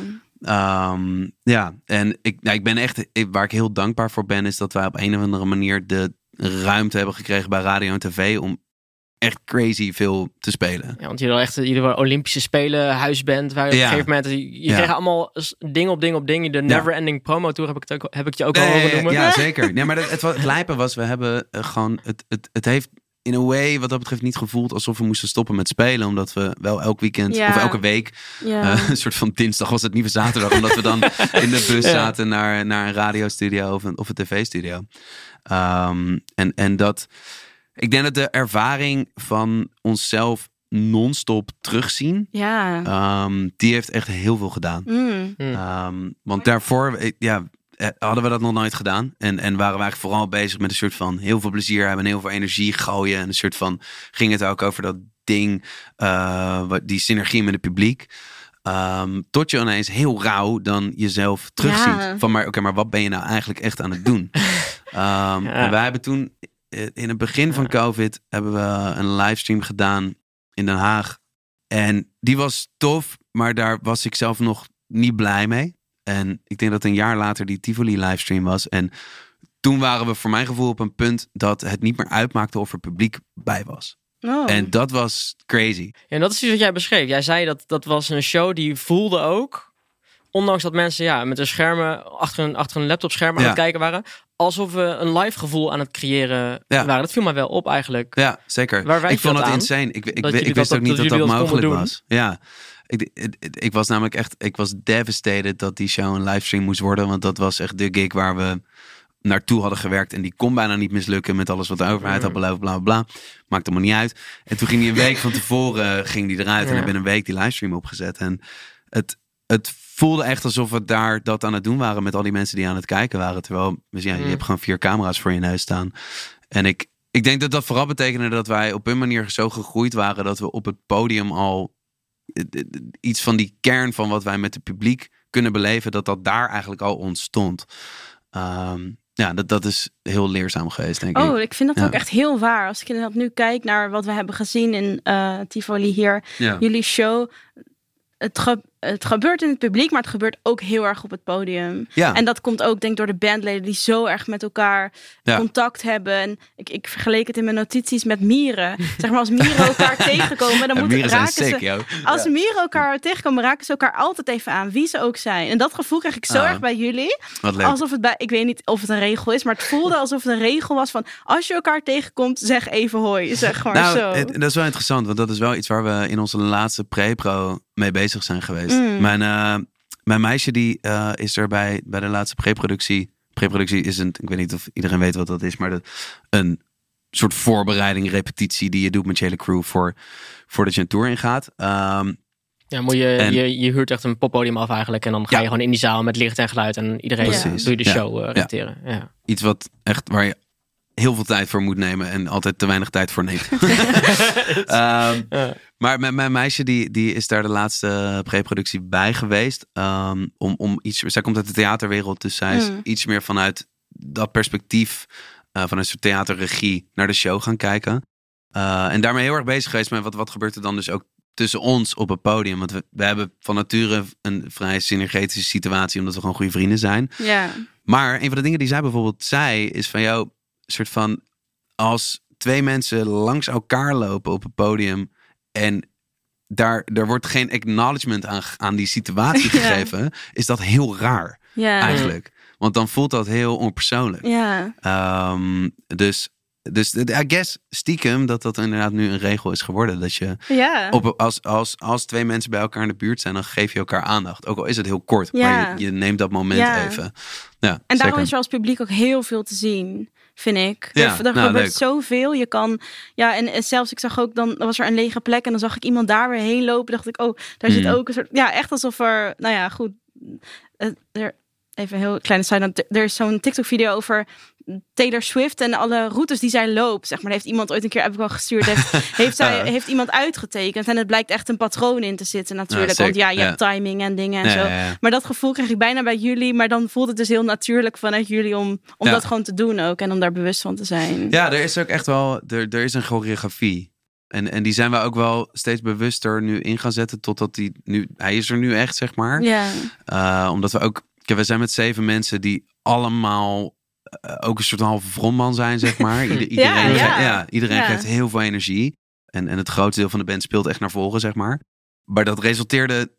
Um, ja, en ik, nou, ik ben echt, ik, waar ik heel dankbaar voor ben, is dat wij op een of andere manier de ruimte hebben gekregen bij radio en tv om echt crazy veel te spelen. Ja, want jullie waren echt jullie waren Olympische Spelen, huisband. Waar je Ja. op een gegeven moment, je, je Ja. kreeg allemaal s- ding op ding op ding. De never ending promo tour heb ik het ook, heb ik je ook al Nee, horen noemen. ja, zeker. Nee, maar het, het, het lijpen was, we hebben uh, gewoon, het, het, het heeft in een way wat dat betreft niet gevoeld alsof we moesten stoppen met spelen, omdat we wel elk weekend Ja. of elke week Ja. uh, een soort van dinsdag was het nieuwe zaterdag, omdat we dan in de bus Ja. zaten naar, naar een radiostudio of een, of een tv-studio. Um, en, en dat, ik denk dat de ervaring van onszelf non-stop terugzien, Ja. um, die heeft echt heel veel gedaan. Mm. Hm. Um, want daarvoor, eh, ja, eh, hadden we dat nog nooit gedaan. En, en waren we eigenlijk vooral bezig met een soort van heel veel plezier hebben en heel veel energie gooien. En een soort van, ging het ook over dat ding, uh, wat- die synergie met het publiek. Um, tot je ineens heel rauw dan jezelf terugziet. Ja. Van maar, oké, maar wat ben je nou eigenlijk echt aan het doen? um, En wij hebben toen, eh, in het begin van COVID, hebben we een livestream gedaan in Den Haag. En die was tof, maar daar was ik zelf nog niet blij mee. En ik denk dat een jaar later die Tivoli livestream was. En toen waren we voor mijn gevoel op een punt dat het niet meer uitmaakte of er publiek bij was. Oh. En dat was crazy. Ja, en dat is iets wat jij beschreef. Jij zei dat dat was een show die voelde ook, ondanks dat mensen ja, met hun schermen achter een, achter een laptopscherm aan Ja. het kijken waren, alsof we een live gevoel aan het creëren Ja. waren. Dat viel mij wel op eigenlijk. Ja, zeker. Waar wijs Ik je vond dat het aan? insane. Ik, ik, Dat ik, jullie wist dat- ook niet dat dat dat, jullie dat konden mogelijk doen? was. Ja. Ik, ik, ik was namelijk echt, ik was devastated dat die show een livestream moest worden. Want dat was echt de gig waar we naartoe hadden gewerkt. En die kon bijna niet mislukken met alles wat de overheid had beloofd, bla bla bla. Maakt allemaal niet uit. En toen ging die een week van tevoren ging die eruit. En Ja. ik ben een week die livestream opgezet. En het, het voelde echt alsof we daar dat aan het doen waren met al die mensen die aan het kijken waren. Terwijl, dus ja, je Mm. hebt gewoon vier camera's voor je neus staan. En ik, ik denk dat dat vooral betekende dat wij op een manier zo gegroeid waren dat we op het podium al iets van die kern van wat wij met het publiek kunnen beleven, dat dat daar eigenlijk al ontstond. Um, ja, dat, dat is heel leerzaam geweest, denk ik. Oh, ik vind dat ja. ook echt heel waar. Als ik inderdaad nu kijk naar wat we hebben gezien in uh, Tivoli hier. Ja. Jullie show. Het, ge- het gebeurt in het publiek, maar het gebeurt ook heel erg op het podium. Ja. En dat komt ook, denk ik, door de bandleden die zo erg met elkaar ja. contact hebben. En ik, ik vergeleek het in mijn notities met mieren. Zeg maar, als mieren elkaar tegenkomen, dan ja, moeten mieren raken zijn sick, ze. Yo. Als ja. mieren elkaar tegenkomen, raken ze elkaar altijd even aan, wie ze ook zijn. En dat gevoel krijg ik zo ah, erg bij jullie. Wat leuk. Alsof het bij, ik weet niet of het een regel is, maar het voelde alsof het een regel was van, als je elkaar tegenkomt, zeg even hoi. Zeg maar nou, zo. Het, dat is wel interessant, want dat is wel iets waar we in onze laatste pre-pro mee bezig zijn geweest. Mm. Mijn, uh, mijn meisje die uh, is er bij, bij de laatste pre-productie. Pre-productie is een, ik weet niet of iedereen weet wat dat is, maar dat, een soort voorbereiding, repetitie die je doet met je hele crew voor, voordat je een tour ingaat. Um, Ja, moet je, en, je, je huurt echt een poppodium af eigenlijk. En dan ga ja. je gewoon in die zaal met licht en geluid. En iedereen Ja. doe je de Ja. show uh, repeteren. Ja. Ja. Iets wat echt waar je heel veel tijd voor moet nemen en altijd te weinig tijd voor neemt. um, Ja. Maar mijn, mijn meisje die, die is daar de laatste pre-productie bij geweest. Um, om, om iets, zij komt uit de theaterwereld, dus zij is Mm. iets meer vanuit dat perspectief, uh, vanuit soort theaterregie naar de show gaan kijken. Uh, en daarmee heel erg bezig geweest met wat, wat gebeurt er dan dus ook tussen ons op het podium. Want we, we hebben van nature een vrij synergetische situatie, omdat we gewoon goede vrienden zijn. Ja. Maar een van de dingen die zij bijvoorbeeld zei, is van jou, een soort van, als twee mensen langs elkaar lopen op het podium en daar, daar wordt geen acknowledgement aan, aan die situatie Ja. gegeven, is dat heel raar Ja. eigenlijk. Want dan voelt dat heel onpersoonlijk. Ja. Um, dus, dus I guess stiekem dat dat inderdaad nu een regel is geworden. Dat je Ja. op, als, als, als twee mensen bij elkaar in de buurt zijn, dan geef je elkaar aandacht. Ook al is het heel kort, Ja. maar je, je neemt dat moment Ja. even. Ja, En daarom zeker. is er als publiek ook heel veel te zien, vind ik. Ja, er er nou, gebeurt leuk. zoveel. Je kan, ja, en, en zelfs ik zag ook dan was er een lege plek en dan zag ik iemand daar weer heen lopen. Dacht ik, oh, daar zit Mm. ook een soort, ja, echt alsof er, nou ja, goed. Uh, er, even een heel kleine side note. Er is zo'n TikTok-video over Taylor Swift en alle routes die zij loopt. Zeg maar, daar heeft iemand ooit een keer, heb ik wel gestuurd, heeft, heeft, zij, heeft iemand uitgetekend. En het blijkt echt een patroon in te zitten natuurlijk. Ja, want ja, je zeker, hebt timing en dingen en Ja, zo. ja, ja. Maar dat gevoel kreeg ik bijna bij jullie. Maar dan voelt het dus heel natuurlijk vanuit jullie om, om Ja. dat gewoon te doen ook. En om daar bewust van te zijn. Ja, er is ook echt wel, er, er is een choreografie. En, en die zijn we ook wel steeds bewuster nu in gaan zetten. Totdat die nu, hij is er nu echt, zeg maar. Ja. Uh, omdat we ook, kijk, we zijn met zeven mensen die allemaal uh, ook een soort halve frontman zijn, zeg maar. Ieder, iedereen ja. Geeft, ja, iedereen Ja. geeft heel veel energie. En, en het grootste deel van de band speelt echt naar voren, zeg maar. Maar dat resulteerde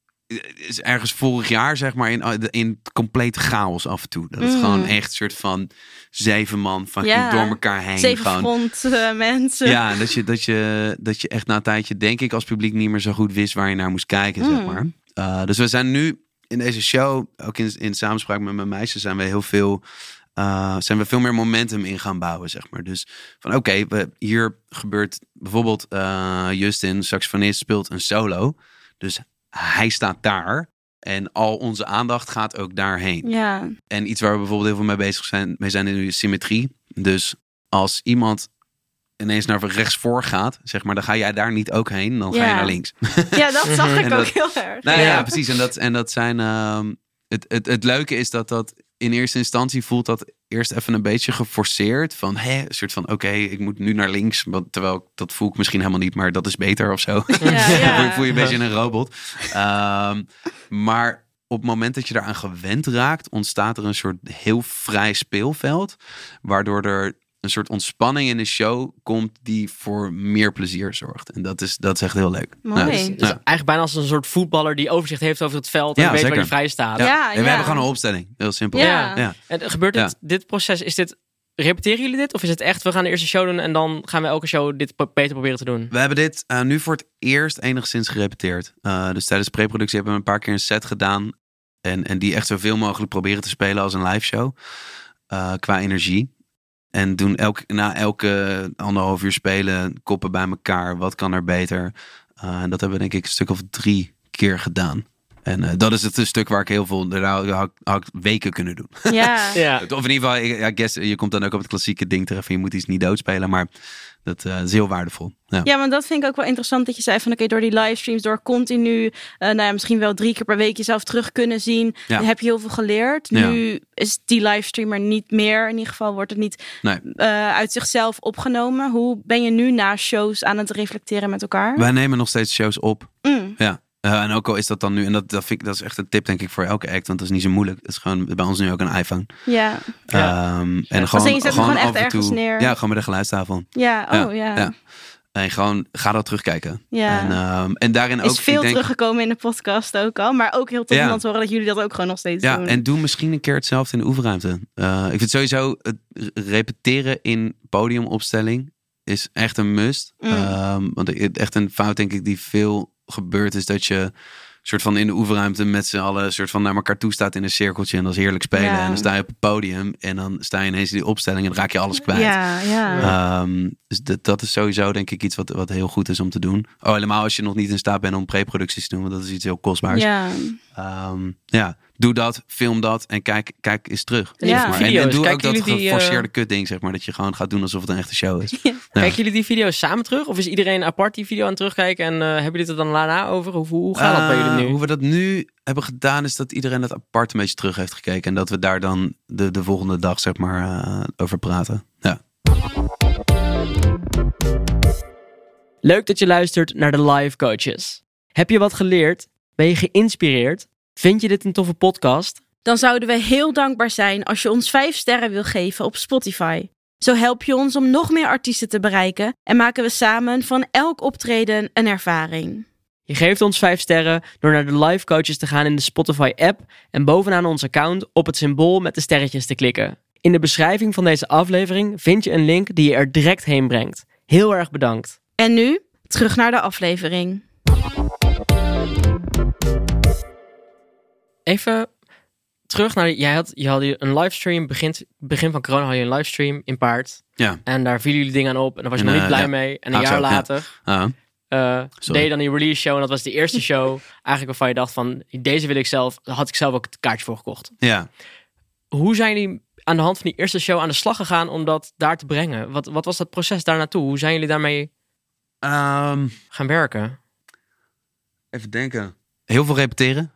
is ergens vorig jaar, zeg maar, in, in complete chaos af en toe. Dat is Mm. gewoon echt een soort van zeven man van Ja. door elkaar heen. Zeven gewoon. front uh, mensen. Ja, en dat je, dat, je, dat je echt na een tijdje, denk ik, als publiek niet meer zo goed wist waar je naar moest kijken, zeg Mm. maar. Uh, dus we zijn nu in deze show, ook in, in samenspraak met mijn meisjes, zijn we heel veel, uh, zijn we veel meer momentum in gaan bouwen, zeg maar. Dus van oké, okay, hier gebeurt bijvoorbeeld uh, Justin, saxofonist, speelt een solo. Dus hij staat daar en al onze aandacht gaat ook daarheen. Ja. En iets waar we bijvoorbeeld heel veel mee bezig zijn, mee zijn nu symmetrie. Dus als iemand ineens naar rechts voor gaat, zeg maar, dan ga jij daar niet ook heen, dan ga Ja. je naar links. Ja, dat zag ik En ook dat- heel erg. Nou ja, ja. precies. En dat, en dat zijn. Um, het, het, het leuke is dat dat in eerste instantie voelt dat eerst even een beetje geforceerd. Van hè, een soort van oké, okay, ik moet nu naar links. Want, terwijl ik, dat voel ik misschien helemaal niet, maar dat is beter of zo. Ja, ja. voel, je, voel je een beetje een robot. Um, maar op het moment dat je daaraan gewend raakt, ontstaat er een soort heel vrij speelveld. Waardoor er een soort ontspanning in de show komt die voor meer plezier zorgt. En dat is, dat is echt heel leuk. Mooi. dus, Dus Dus ja. eigenlijk bijna als een soort voetballer die overzicht heeft over het veld. En Ja, weet zeker. waar hij vrij staat. Ja. Ja, En we ja. hebben gewoon een opstelling. Heel simpel. Ja. Ja. En gebeurt dit, Ja. dit proces, is dit, repeteren jullie dit? Of is het echt, we gaan de eerste show doen en dan gaan we elke show dit po- beter proberen te doen? We hebben dit uh, nu voor het eerst enigszins gerepeteerd. Uh, dus tijdens de preproductie hebben we een paar keer een set gedaan. En, en die echt zoveel mogelijk proberen te spelen als een live show. Uh, qua energie. En doen elke, na elke anderhalf uur spelen, koppen bij elkaar. Wat kan er beter? Uh, en dat hebben we denk ik een stuk of drie keer gedaan. En uh, dat is het een stuk waar ik heel veel, daar had, had ik weken kunnen doen. Ja. Ja. Of in ieder geval, I guess, je komt dan ook op het klassieke ding terecht van je moet iets niet doodspelen. Maar Dat uh, is heel waardevol. Ja. ja, want dat vind ik ook wel interessant dat je zei van oké, okay, door die livestreams, door continu, uh, nou ja, misschien wel drie keer per week jezelf terug kunnen zien, ja. heb je heel veel geleerd. Ja. Nu is die livestreamer niet meer, in ieder geval wordt het niet nee. uh, uit zichzelf opgenomen. Hoe ben je nu na shows aan het reflecteren met elkaar? Wij nemen nog steeds shows op. Mm. Ja. Uh, en ook al is dat dan nu, en dat, dat vind ik, dat is echt een tip denk ik voor elke act, want dat is niet zo moeilijk. Het is gewoon bij ons nu ook een iPhone. Ja. ja. Um, en ja. gewoon, je zet gewoon, gewoon echt af en ergens toe, neer. Ja, gewoon bij de geluidstafel. Ja, oh ja. ja. ja. En gewoon, ga dat terugkijken. Ja. En, um, en daarin ook... Is veel ik denk, teruggekomen in de podcast ook al. Maar ook heel tof om ja. te horen dat jullie dat ook gewoon nog steeds ja, doen. En doe misschien een keer hetzelfde in de oefenruimte. Uh, ik vind sowieso het repeteren in podiumopstelling is echt een must. Mm. Um, want het, echt een fout denk ik die veel gebeurt is dat je soort van in de oefenruimte met z'n allen soort van naar elkaar toe staat in een cirkeltje en dat is heerlijk spelen. Ja. En dan sta je op het podium en dan sta je ineens in die opstelling en dan raak je alles kwijt. Ja, ja. Um, dus dat, dat is sowieso denk ik iets wat, wat heel goed is om te doen. Oh, helemaal als je nog niet in staat bent om preproducties te doen, want dat is iets heel kostbaars. Ja. Um, ja. Doe dat, film dat en kijk, kijk eens terug. Ja. Zeg maar. en, en doe ook dat die, geforceerde uh... kut ding, zeg maar. Dat je gewoon gaat doen alsof het een echte show is. Ja. Ja. Kijken jullie die video's samen terug? Of is iedereen apart die video aan het terugkijken? En uh, hebben jullie het er dan daarna over? Hoe, hoe gaat uh, dat bij jullie nu? Hoe we dat nu hebben gedaan is dat iedereen dat apart een beetje terug heeft gekeken. En dat we daar dan de, de volgende dag zeg maar uh, over praten. Ja. Leuk dat je luistert naar de Live Coaches. Heb je wat geleerd? Ben je geïnspireerd? Vind je dit een toffe podcast? Dan zouden we heel dankbaar zijn als je ons vijf sterren wil geven op Spotify. Zo help je ons om nog meer artiesten te bereiken en maken we samen van elk optreden een ervaring. Je geeft ons vijf sterren door naar de Live Coaches te gaan in de Spotify-app en bovenaan ons account op het symbool met de sterretjes te klikken. In de beschrijving van deze aflevering vind je een link die je er direct heen brengt. Heel erg bedankt. En nu, terug naar de aflevering. Even terug naar... Jij had, je had een livestream, begin, begin van corona had je een livestream in Paard. Ja. En daar vielen jullie dingen aan op en daar was je en, nog niet blij uh, ja. mee. En een ah, jaar zo, later ja. uh, uh, deed je dan die release show en dat was de eerste show eigenlijk waarvan je dacht van, deze wil ik zelf, daar had ik zelf ook het kaartje voor gekocht. Ja. Hoe zijn jullie aan de hand van die eerste show aan de slag gegaan om dat daar te brengen? Wat, wat was dat proces daar naartoe? Hoe zijn jullie daarmee um, gaan werken? Even denken. Heel veel repeteren.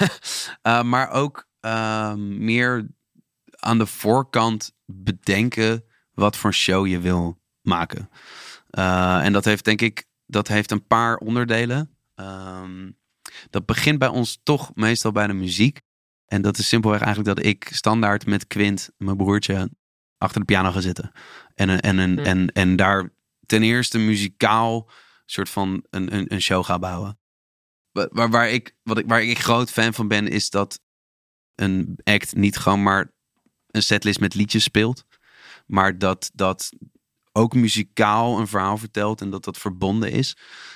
uh, maar ook uh, meer aan de voorkant bedenken wat voor show je wil maken. Uh, en dat heeft denk ik, dat heeft een paar onderdelen. Um, dat begint bij ons toch meestal bij de muziek. En dat is simpelweg eigenlijk dat ik standaard met Quint, mijn broertje, achter de piano ga zitten. En, en, en, mm. en, en daar ten eerste muzikaal soort van een, een, een show ga bouwen. Waar, waar, ik, wat ik, waar ik groot fan van ben, is dat een act niet gewoon maar een setlist met liedjes speelt. Maar dat dat ook muzikaal een verhaal vertelt en dat dat verbonden is.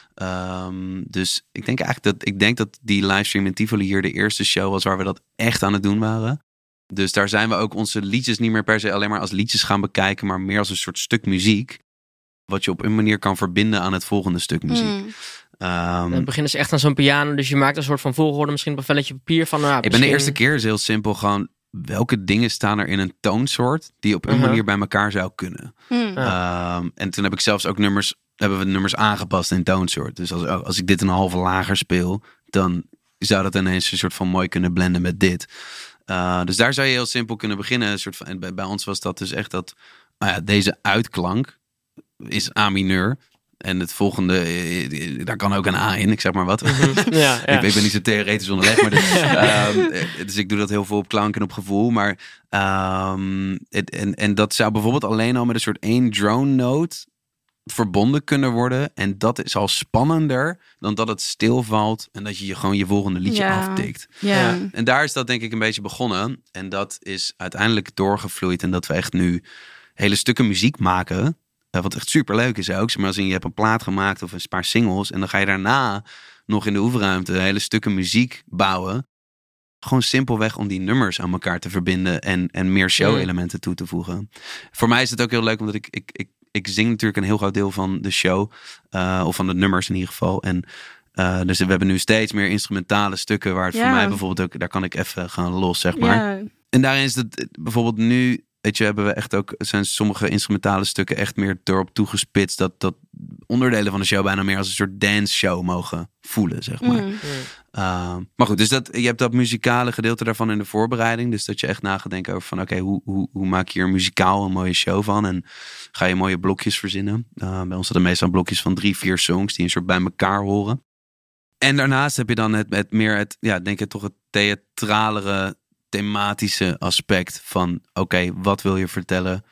Um, dus ik denk eigenlijk dat ik denk dat die livestream in Tivoli hier de eerste show was waar we dat echt aan het doen waren. Dus daar zijn we ook onze liedjes niet meer per se alleen maar als liedjes gaan bekijken, maar meer als een soort stuk muziek. Wat je op een manier kan verbinden aan het volgende stuk muziek. Mm. Um, dan beginnen ze echt aan zo'n piano, dus je maakt een soort van volgorde, misschien op een velletje papier van. Nou, ik misschien... ben de eerste keer is heel simpel gewoon welke dingen staan er in een toonsoort die op een uh-huh. manier bij elkaar zou kunnen. Mm. Uh. Um, en toen heb ik zelfs ook nummers, hebben we nummers aangepast in toonsoort. Dus als, als ik dit een halve lager speel, dan zou dat ineens een soort van mooi kunnen blenden met dit. Uh, dus daar zou je heel simpel kunnen beginnen. Een soort van, en bij, bij ons was dat dus echt dat uh ja, deze uitklank is A mineur. En het volgende, daar kan ook een A in, ik zeg maar wat. Mm-hmm. Ja, ja. ik, ik ben niet zo theoretisch onderlegd. Maar dus, um, dus ik doe dat heel veel op klank en op gevoel. Maar, um, het, en, en dat zou bijvoorbeeld alleen al met een soort één drone note verbonden kunnen worden. En dat is al spannender dan dat het stilvalt en dat je, je gewoon je volgende liedje ja. aftikt. Ja. Ja. En daar is dat denk ik een beetje begonnen. En dat is uiteindelijk doorgevloeid. En dat we echt nu hele stukken muziek maken. Wat echt super leuk is ook. Maar als je hebt een plaat gemaakt of een paar singles. En dan ga je daarna nog in de oefenruimte hele stukken muziek bouwen. Gewoon simpelweg om die nummers aan elkaar te verbinden. En, en meer show-elementen toe te voegen. Voor mij is het ook heel leuk. Omdat ik, ik, ik, ik zing natuurlijk een heel groot deel van de show. Uh, of van de nummers in ieder geval. En uh, dus we hebben nu steeds meer instrumentale stukken. Waar het ja. voor mij bijvoorbeeld ook. Daar kan ik even gaan los zeg maar. Ja. En daarin is het bijvoorbeeld nu. weet je, hebben we echt ook, zijn sommige instrumentale stukken echt meer erop toegespitst dat, dat onderdelen van de show bijna meer als een soort dance show mogen voelen, zeg maar. Mm. Uh, maar goed, dus dat, je hebt dat muzikale gedeelte daarvan in de voorbereiding. Dus dat je echt na gaat denken over van oké, okay, hoe, hoe, hoe maak je hier muzikaal een mooie show van? En ga je mooie blokjes verzinnen. Uh, bij ons zijn er meestal blokjes van drie, vier songs die een soort bij elkaar horen. En daarnaast heb je dan het, het meer het, ja, denk ik toch het theatralere, thematische aspect van oké, okay, wat wil je vertellen?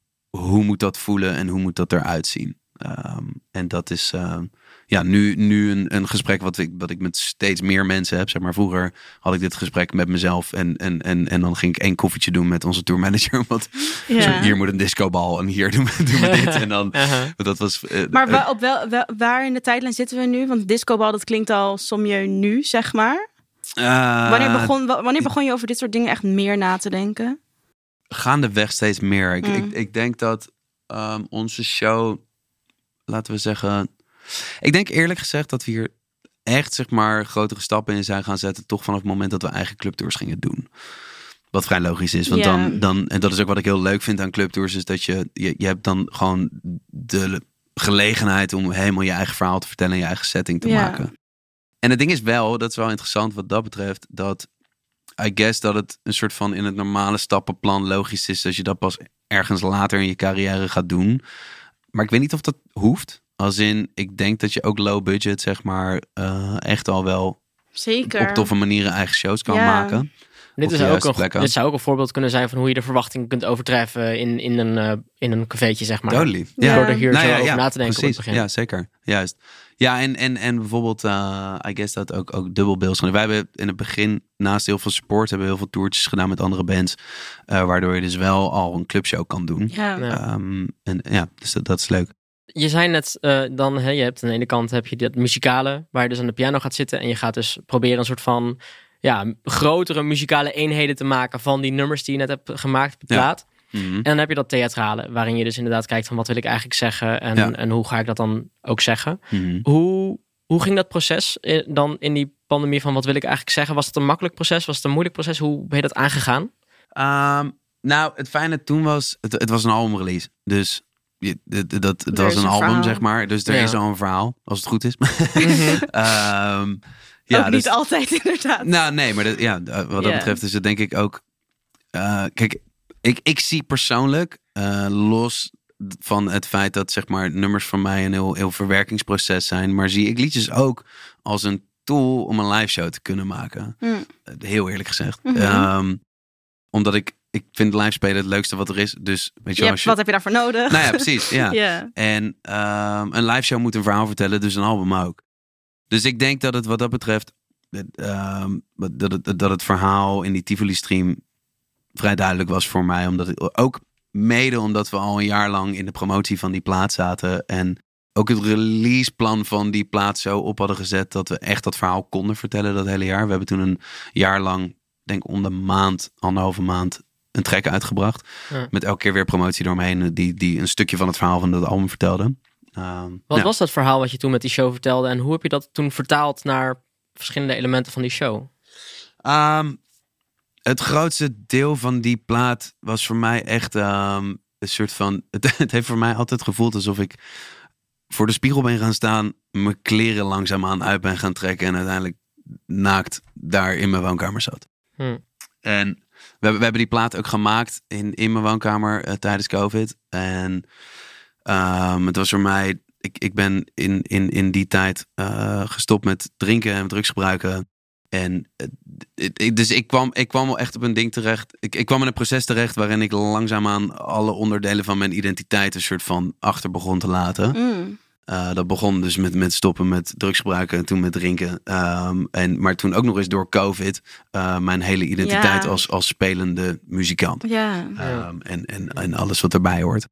Hoe moet dat voelen en hoe moet dat eruit zien? Um, en dat is uh, ja, nu, nu een, een gesprek wat ik, wat ik met steeds meer mensen heb. Zeg maar, vroeger had ik dit gesprek met mezelf en, en, en, en dan ging ik één koffietje doen met onze tourmanager. Want Ja. zo, hier moet een discobal en hier doen we, doen we dit. En dan, Uh-huh. dat was, uh, Maar uh, wa- op wel, wel, waar in de tijdlijn zitten we nu? Want discobal, dat klinkt al sommieu nu, zeg maar. uh, Wanneer begon, wa- wanneer begon je over dit soort dingen echt meer na te denken? gaandeweg steeds meer. Ik, Mm. ik, ik denk dat um, onze show, laten we zeggen, ik denk eerlijk gezegd dat we hier echt zeg maar grotere stappen in zijn gaan zetten, toch vanaf het moment dat we eigen clubtours gingen doen. Wat vrij logisch is, want Ja. dan, dan, en dat is ook wat ik heel leuk vind aan clubtours, is dat je, je, je hebt dan gewoon de gelegenheid om helemaal je eigen verhaal te vertellen en je eigen setting te Ja. maken. En het ding is wel, dat is wel interessant wat dat betreft, dat I guess dat het een soort van in het normale stappenplan logisch is dat je dat pas ergens later in je carrière gaat doen. Maar ik weet niet of dat hoeft. Als in, ik denk dat je ook low budget, zeg maar, uh, echt al wel Zeker. op toffe manieren eigen shows kan Ja. maken. Dit, Op is de ook juiste een, plekken. dit zou ook een voorbeeld kunnen zijn van hoe je de verwachting kunt overtreffen in, in, een, uh, in een cafeetje, zeg maar. Totally. Ja. Door er hier Nou zo ja, over ja, na te denken precies. op het begin. Ja, zeker. Juist. Ja, en, en, en bijvoorbeeld, uh, I guess dat ook, ook dubbelbills. Wij hebben in het begin, naast heel veel support, hebben we heel veel toertjes gedaan met andere bands. Uh, waardoor je dus wel al een clubshow kan doen. Ja. Ja. Um, en ja, dus dat, dat is leuk. Je zei net, uh, dan, hè, je hebt aan de ene kant heb je dat muzikale, waar je dus aan de piano gaat zitten. En je gaat dus proberen een soort van ja, grotere muzikale eenheden te maken van die nummers die je net hebt gemaakt op de Ja. plaat. Mm-hmm. En dan heb je dat theatrale, waarin je dus inderdaad kijkt van wat wil ik eigenlijk zeggen en, Ja. en hoe ga ik dat dan ook zeggen. Mm-hmm. Hoe, hoe ging dat proces eh, dan in die pandemie van wat wil ik eigenlijk zeggen? Was het een makkelijk proces? Was het een moeilijk proces? Hoe ben je dat aangegaan? Um, nou, het fijne toen was, het, het was een albumrelease. Dus je, dat, dat, het Er was is een een album, verhaal. zeg maar. Dus er Ja. is al een verhaal, als het goed is. um, Ook ja, niet dus, altijd, inderdaad. nou, nee, maar dat, ja, wat dat Ja. betreft is het denk ik ook. Uh, kijk, ik, ik zie persoonlijk, uh, los van het feit dat zeg maar nummers van mij een heel, heel verwerkingsproces zijn, maar zie ik liedjes ook als een tool om een live show te kunnen maken. Hm. Heel eerlijk gezegd. Mhm. Um, omdat ik, ik vind live spelen het leukste wat er is. Dus weet je, Je wel, hebt, als je... Wat heb je daarvoor nodig? Nou ja, precies. Ja. Ja. En um, een live show moet een verhaal vertellen, dus een album ook. Dus ik denk dat het wat dat betreft, um, dat, het, dat het verhaal in die Tivoli stream vrij duidelijk was voor mij. Omdat het, ook mede omdat we al een jaar lang in de promotie van die plaat zaten. En ook het releaseplan van die plaat zo op hadden gezet dat we echt dat verhaal konden vertellen dat hele jaar. We hebben toen een jaar lang, denk om de maand, anderhalve maand, een track uitgebracht. Ja. Met elke keer weer promotie doorheen die, die een stukje van het verhaal van het album vertelde. Um, Wat ja. was dat verhaal wat je toen met die show vertelde en hoe heb je dat toen vertaald naar verschillende elementen van die show? Um, het grootste deel van die plaat was voor mij echt um, een soort van... Het, het heeft voor mij altijd gevoeld alsof ik voor de spiegel ben gaan staan, mijn kleren langzaamaan uit ben gaan trekken en uiteindelijk naakt daar in mijn woonkamer zat. Hmm. En we hebben, we hebben die plaat ook gemaakt in, in mijn woonkamer uh, tijdens COVID. En um, het was voor mij... Ik, ik ben in, in, in die tijd uh, gestopt met drinken en drugs gebruiken. En uh, ik, dus ik kwam, ik kwam wel echt op een ding terecht. Ik, ik kwam in een proces terecht waarin ik langzaamaan alle onderdelen van mijn identiteit een soort van achter begon te laten. Mm. Uh, dat begon dus met, met stoppen met drugs gebruiken en toen met drinken. Um, en, maar toen ook nog eens door COVID uh, mijn hele identiteit Ja. als, als spelende muzikant. Ja. Um, en, en, en alles wat erbij hoort.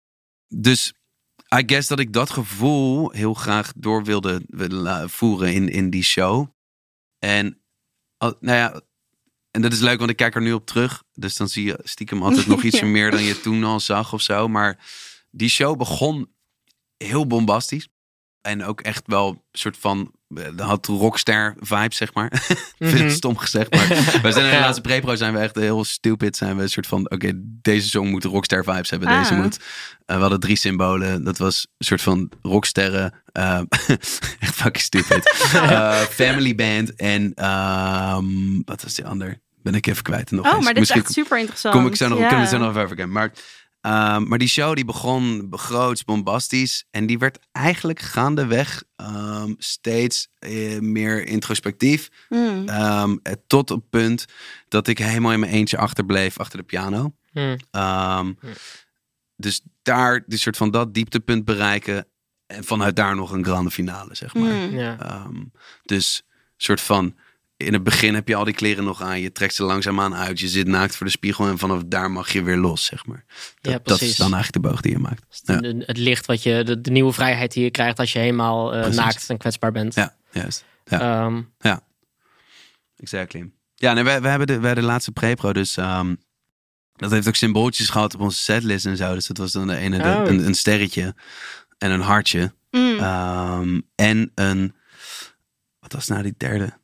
Dus I guess dat ik dat gevoel heel graag door wilde, wilde voeren in, in die show. En uh, nou ja, en dat is leuk, want ik kijk er nu op terug. Dus dan zie je stiekem altijd nog iets Ja. meer dan je toen al zag of zo. Maar die show begon heel bombastisch. En ook echt wel een soort van... had rockster vibes, zeg maar. Mm-hmm. Veel stom gezegd, maar we zijn in de laatste pre-pro zijn we echt heel stupid. Zijn we een soort van, oké, okay, deze song moet rockster vibes hebben. Ah. Deze moet... Uh, we hadden drie symbolen. Dat was een soort van rocksterren. Uh, echt fucking stupid. uh, family band en... Um, wat was die ander? Ben ik even kwijt. Nog oh, eens. maar dit Misschien is echt super interessant. Kom ik zo nog, ja. kunnen we zo nog even over maar, um, maar die show die begon groots, bombastisch. En die werd eigenlijk gaandeweg um, steeds uh, meer introspectief. Mm. Um, tot het punt dat ik helemaal in mijn eentje achterbleef achter de piano. Mm. Um, mm. Dus daar die soort van dat dieptepunt bereiken. En vanuit daar nog een grande finale, zeg maar. Mm. Ja. Um, dus soort van... In het begin heb je al die kleren nog aan. Je trekt ze langzaamaan uit. Je zit naakt voor de spiegel. En vanaf daar mag je weer los, zeg maar. Dat, Ja, dat is dan eigenlijk de boog die je maakt. Ja. Het, het licht wat je... De, de nieuwe vrijheid die je krijgt als je helemaal uh, naakt en kwetsbaar bent. Ja, juist. Ja. Um, ja. Exactly. Ja, nee, we, we hebben de, we hebben de laatste pre-pro. Dus um, dat heeft ook symbooltjes gehad op onze setlist en zo. Dus dat was dan de ene, de, oh. een, een sterretje. En een hartje. Mm. Um, en een... Wat was nou die derde?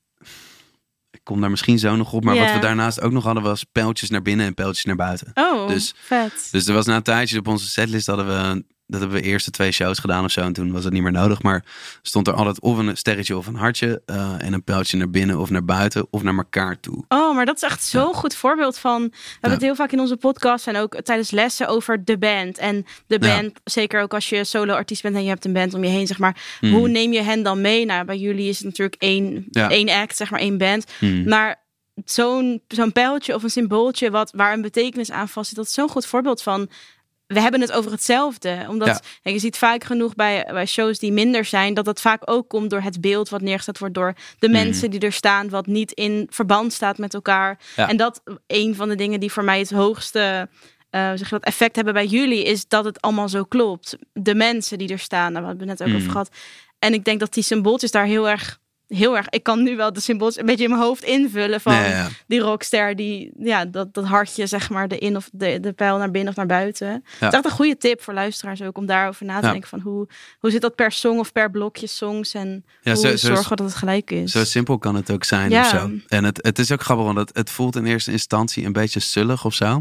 Ik kom daar misschien zo nog op. Maar yeah. wat we daarnaast ook nog hadden was pijltjes naar binnen en pijltjes naar buiten. Oh, dus, vet. Dus er was na een tijdje op onze setlist hadden we... Dat hebben we eerst de twee shows gedaan of zo. En toen was het niet meer nodig. Maar stond er altijd of een sterretje of een hartje. Uh, en een pijltje naar binnen of naar buiten. Of naar elkaar toe. Oh, maar dat is echt zo'n ja. goed voorbeeld van... We hebben ja. het heel vaak in onze podcast en ook tijdens lessen over de band. En de band, ja. zeker ook als je solo-artiest bent en je hebt een band om je heen, zeg maar. Mm. Hoe neem je hen dan mee? Nou, bij jullie is het natuurlijk één, ja. één act, zeg maar, één band. Mm. Maar zo'n, zo'n pijltje of een symbooltje wat, waar een betekenis aan vast zit, dat is zo'n goed voorbeeld van... We hebben het over hetzelfde. Omdat ja. ja, je ziet vaak genoeg bij, bij shows die minder zijn... dat dat vaak ook komt door het beeld wat neergezet wordt... door de mensen mm. die er staan... wat niet in verband staat met elkaar. Ja. En dat een van de dingen die voor mij het hoogste... Uh, zeg je dat effect hebben bij jullie... is dat het allemaal zo klopt. De mensen die er staan. Daar hebben we het net ook mm. over gehad. En ik denk dat die symbooltjes daar heel erg... Heel erg. Ik kan nu wel de symbooltjes een beetje in mijn hoofd invullen van nee, ja. die rockster, die ja dat, dat hartje zeg maar de in of de, de pijl naar binnen of naar buiten. Ja. Dat is echt een goede tip voor luisteraars ook om daarover na te ja. denken van hoe hoe zit dat per song of per blokje songs en ja, hoe zo, zorgen we dat het gelijk is. Zo simpel kan het ook zijn ja. of zo. En het het is ook grappig want het, het voelt in eerste instantie een beetje zullig of zo.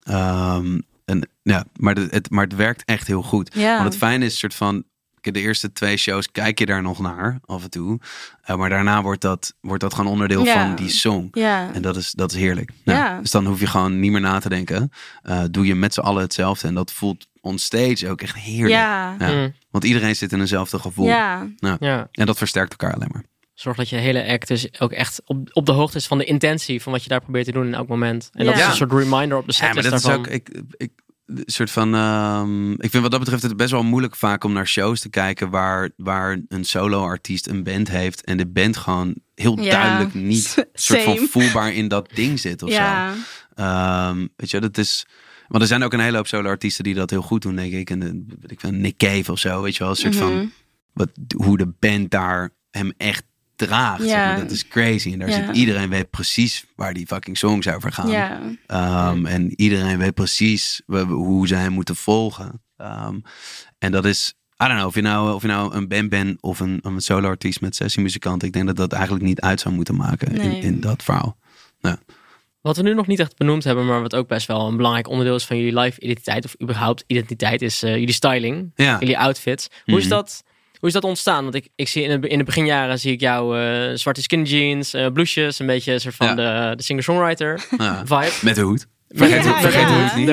Um, en ja, maar het, het maar het werkt echt heel goed. Ja. Want het fijne is een soort van de eerste twee shows kijk je daar nog naar af en toe. Uh, maar daarna wordt dat, wordt dat gewoon onderdeel ja. van die song. Ja. En dat is, dat is heerlijk. Nou, ja. Dus dan hoef je gewoon niet meer na te denken. Uh, doe je met z'n allen hetzelfde. En dat voelt on stage ook echt heerlijk. Ja. Ja. Mm. Want iedereen zit in eenzelfde gevoel. Ja. Ja. Ja. En dat versterkt elkaar alleen maar. Zorg dat je hele act dus ook echt op, op de hoogte is van de intentie van wat je daar probeert te doen in elk moment. En ja. dat is een soort reminder op de setlist ja, maar dat daarvan. Is ook, ik, ik, een soort van, um, ik vind wat dat betreft het best wel moeilijk vaak om naar shows te kijken waar, waar een solo-artiest een band heeft en de band gewoon heel ja. duidelijk niet soort van voelbaar in dat ding zit of ja. zo. Um, weet je, dat is, want er zijn ook een hele hoop solo-artiesten die dat heel goed doen, denk ik. En ik vind Nick Cave of zo, weet je wel, een soort mm-hmm. van wat, hoe de band daar hem echt draagt. Ja. Zeg maar. Dat is crazy. En daar ja. zit iedereen weet precies waar die fucking songs over gaan. Ja. Um, en iedereen weet precies hoe ze hem moeten volgen. Um, en dat is, I don't know, of je nou, of je nou een band bent of een, een solo-artiest met sessiemuzikanten. Ik denk dat dat eigenlijk niet uit zou moeten maken nee. in, in dat verhaal. Ja. Wat we nu nog niet echt benoemd hebben, maar wat ook best wel een belangrijk onderdeel is van jullie live identiteit, of überhaupt identiteit, is uh, jullie styling. Ja. Jullie outfits. Hoe mm-hmm. is dat... Hoe is dat ontstaan? Want ik, ik zie in de, in de beginjaren zie ik jou uh, zwarte skinny jeans, uh, blouses, een beetje een soort van ja. de, de singer-songwriter ja. vibe. Met de hoed. Vergeet ja, ja, de hoed niet.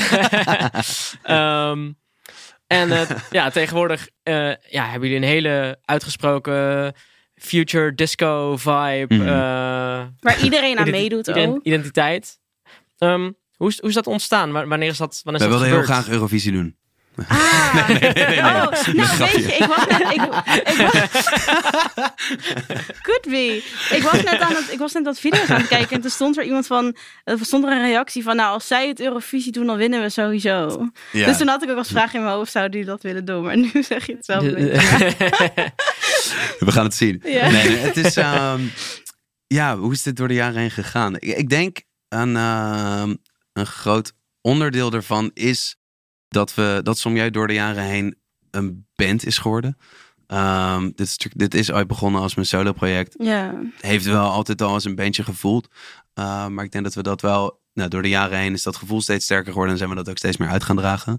Ja. um, en uh, ja, tegenwoordig uh, ja, hebben jullie een hele uitgesproken future disco vibe. Mm. Uh, Waar iedereen aan meedoet ident- ook. Identiteit. Um, hoe, is, hoe is dat ontstaan? Wanneer is dat wanneer is Wij dat wilden gebeurd? heel graag Eurovisie doen. Ah, nee, nee, nee, nee, nee. Oh, nou weet je, ik was net... Ik, ik was, could be. Ik was net aan het, ik was net dat video's aan het kijken en toen stond er iemand van, er stond er een reactie van, nou als zij het Eurovisie doen, dan winnen we sowieso. Ja. Dus toen had ik ook als vraag in mijn hoofd, zouden die dat willen doen? Maar nu zeg je het zelf een beetje. We gaan het zien. Ja. Nee, nee, het is, um, ja, hoe is dit door de jaren heen gegaan? Ik, ik denk aan uh, een groot onderdeel daarvan is dat we dat Somjeu door de jaren heen een band is geworden. Um, dit, is, dit is ooit begonnen als mijn solo project. Ja. Heeft wel altijd al als een bandje gevoeld. Uh, maar ik denk dat we dat wel... Nou, door de jaren heen is dat gevoel steeds sterker geworden. En zijn we dat ook steeds meer uit gaan dragen.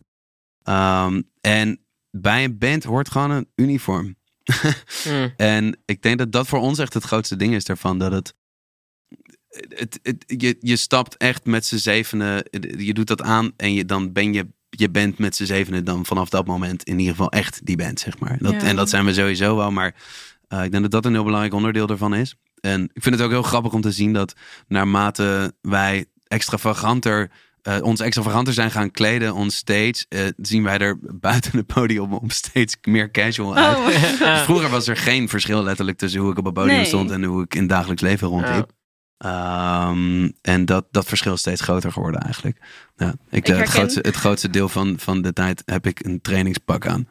Um, en bij een band hoort gewoon een uniform. mm. En ik denk dat dat voor ons echt het grootste ding is daarvan. Dat het... het, het je, je stapt echt met z'n zevenen. Je doet dat aan en je, dan ben je... Je bent met z'n zevenen dan vanaf dat moment in ieder geval echt die band, zeg maar. Dat, ja. En dat zijn we sowieso wel. Maar uh, ik denk dat dat een heel belangrijk onderdeel ervan is. En ik vind het ook heel grappig om te zien dat naarmate wij extravaganter... Uh, ons extravaganter zijn gaan kleden on stage, uh, zien wij er buiten het podium om steeds meer casual uit. Oh. Dus vroeger was er geen verschil letterlijk tussen hoe ik op het podium nee. stond en hoe ik in het dagelijks leven rondliep. Ja. Um, en dat, dat verschil is steeds groter geworden eigenlijk. Ja, ik, ik herken... het, grootste, het grootste deel van, van de tijd heb ik een trainingspak aan.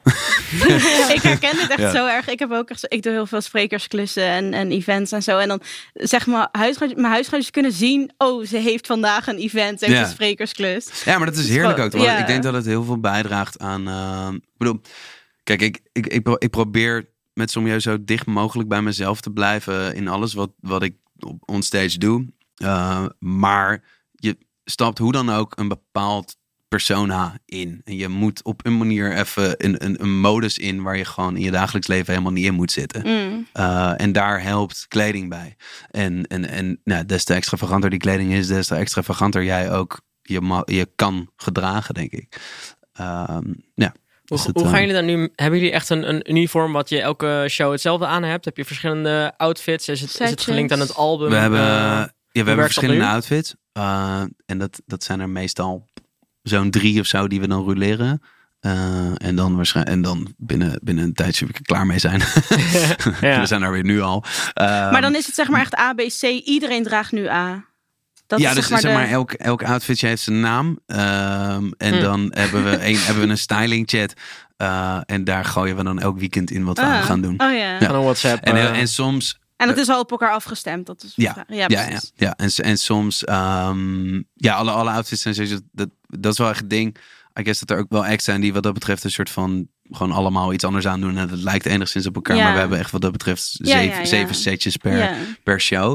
Ik herken dit echt ja. zo erg. Ik heb ook echt, ik doe heel veel sprekersklussen en, en events en zo. En dan zeg maar, huisgenootjes, mijn huisgenootjes kunnen zien, oh, ze heeft vandaag een event, ze heeft ja. een sprekersklus. Ja, maar dat is heerlijk ook. Want ja. ik denk dat het heel veel bijdraagt aan... Uh, ik bedoel, kijk, ik, ik, ik, ik probeer met Sommieu zo dicht mogelijk bij mezelf te blijven in alles wat, wat ik op onstage doe. Uh, maar je stapt hoe dan ook een bepaald persona in. En je moet op een manier even een, een, een modus in waar je gewoon in je dagelijks leven helemaal niet in moet zitten. Mm. Uh, en daar helpt kleding bij. En, en, en nou, des te extravaganter die kleding is, des te extravaganter jij ook je, ma- je kan gedragen, denk ik. Uh, ja. Hoe, het, hoe gaan jullie dan nu? Hebben jullie echt een, een uniform wat je elke show hetzelfde aan hebt? Heb je verschillende outfits? Is het, is het gelinkt aan het album? We hebben, uh, ja, we hebben verschillende outfits. Uh, en dat, dat zijn er meestal zo'n drie of zo die we dan rouleren. Uh, en dan waarschijnlijk en dan binnen, binnen een tijdje er klaar mee zijn. Ja. We zijn er weer nu al. Uh, maar dan is het zeg maar echt A, B, C. Iedereen draagt nu A. Dat ja, is dus zeg maar, zeg maar de... elk, elk outfitje heeft zijn naam. Um, en hm. dan hebben we, een, hebben we een styling chat. Uh, en daar gooien we dan elk weekend in wat we ah. gaan doen. Oh ja. ja. Van een WhatsApp. En, uh... en soms... En dat is al op elkaar afgestemd. Dat is ja, ja, ja, ja, ja. En, en soms... Um, ja, alle, alle outfits zijn sowieso... Dat, dat is wel echt het ding. I guess dat er ook wel acts zijn die wat dat betreft een soort van... gewoon allemaal iets anders aan doen. En het lijkt enigszins op elkaar. Ja. Maar we hebben echt wat dat betreft ja, zeven, ja, ja. zeven setjes per, ja. per show.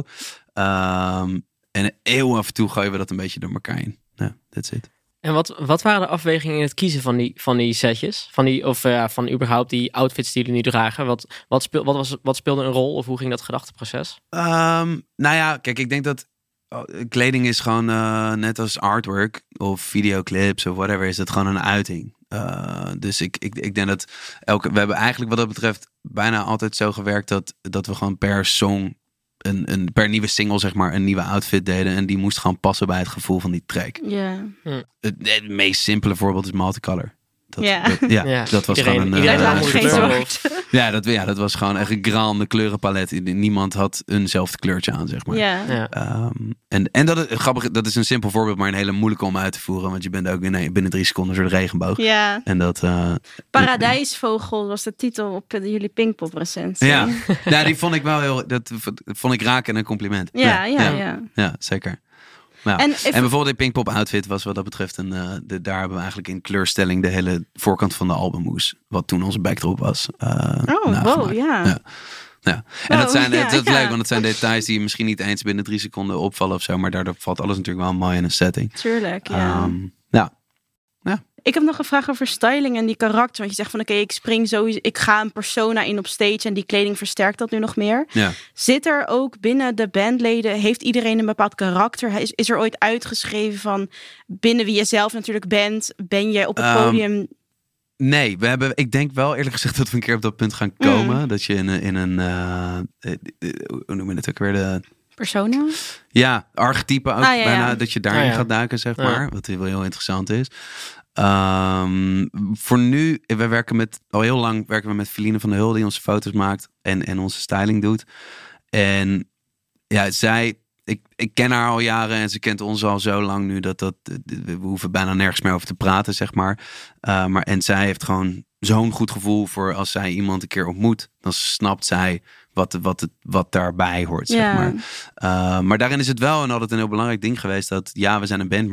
Um, en heel af en toe gooien we dat een beetje door elkaar in. Ja, that's it. En wat, wat waren de afwegingen in het kiezen van die, van die setjes? Van die, of uh, van überhaupt die outfits die jullie nu dragen? Wat, wat, speel, wat, was, wat speelde een rol? Of hoe ging dat gedachteproces? Um, nou ja, kijk, ik denk dat oh, kleding is gewoon uh, net als artwork of videoclips of whatever, is het gewoon een uiting. Uh, dus ik, ik, ik denk dat elke, we hebben eigenlijk wat dat betreft bijna altijd zo gewerkt dat, dat we gewoon per song Een, een, per nieuwe single zeg maar een nieuwe outfit deden. En die moest gewoon passen bij het gevoel van die track. Yeah. Hm. Het, het meest simpele voorbeeld is Multicolor. Dat, yeah. dat, ja, ja, dat was iedereen, gewoon een... Iedereen uh, uh, geen zwart. Ja dat, ja, dat was gewoon echt een grande kleurenpalet. Niemand had eenzelfde kleurtje aan, zeg maar. Yeah. Ja. Um, en en dat, grappig, dat is een simpel voorbeeld, maar een hele moeilijke om uit te voeren. Want je bent ook binnen, binnen drie seconden een soort regenboog. Ja. En dat... Uh, Paradijsvogel was de titel op de, jullie Pinkpop recensie. Ja. ja, die vond ik wel heel... Dat vond ik raak en een compliment. Ja, ja, ja. Ja, ja. ja zeker. Nou, en, even... en bijvoorbeeld de Pinkpop outfit was wat dat betreft een, uh, de, daar hebben we eigenlijk in kleurstelling de hele voorkant van de albumhoes, wat toen onze backdrop was. Uh, oh, wow, ja. ja. Ja. En wow, dat, zijn, ja, het, dat is ja. leuk, want het zijn details die je misschien niet eens binnen drie seconden opvallen of zo, maar daardoor valt alles natuurlijk wel mooi in een setting. Tuurlijk, ja. Um, ja. ja. Ik heb nog een vraag over styling en die karakter. Want je zegt van oké, okay, ik spring sowieso, ik ga een persona in op stage en die kleding versterkt dat nu nog meer. Ja. Zit er ook binnen de bandleden, heeft iedereen een bepaald karakter? Is, is er ooit uitgeschreven van binnen wie je zelf natuurlijk bent, ben je op het podium... Um, Nee, we hebben, ik denk wel eerlijk gezegd dat we een keer op dat punt gaan komen. Mm. Dat je in, in een, uh, hoe noem je het ook weer? De persona? Ja, archetype ook ah, ja, bijna. Ja. Dat je daarin ah, ja. gaat duiken, zeg maar. Ja. Wat wel heel interessant is. Um, voor nu, we werken met, al heel lang werken we met Feline van der Hul, die onze foto's maakt en, en onze styling doet. En ja, zij... Ik, ik ken haar al jaren en ze kent ons al zo lang nu dat dat we hoeven bijna nergens meer over te praten, zeg maar. Uh, maar en zij heeft gewoon zo'n goed gevoel voor als zij iemand een keer ontmoet, dan snapt zij wat, wat, het, wat daarbij hoort, zeg ja. maar. Uh, maar daarin is het wel en altijd een heel belangrijk ding geweest dat ja, we zijn een band, maar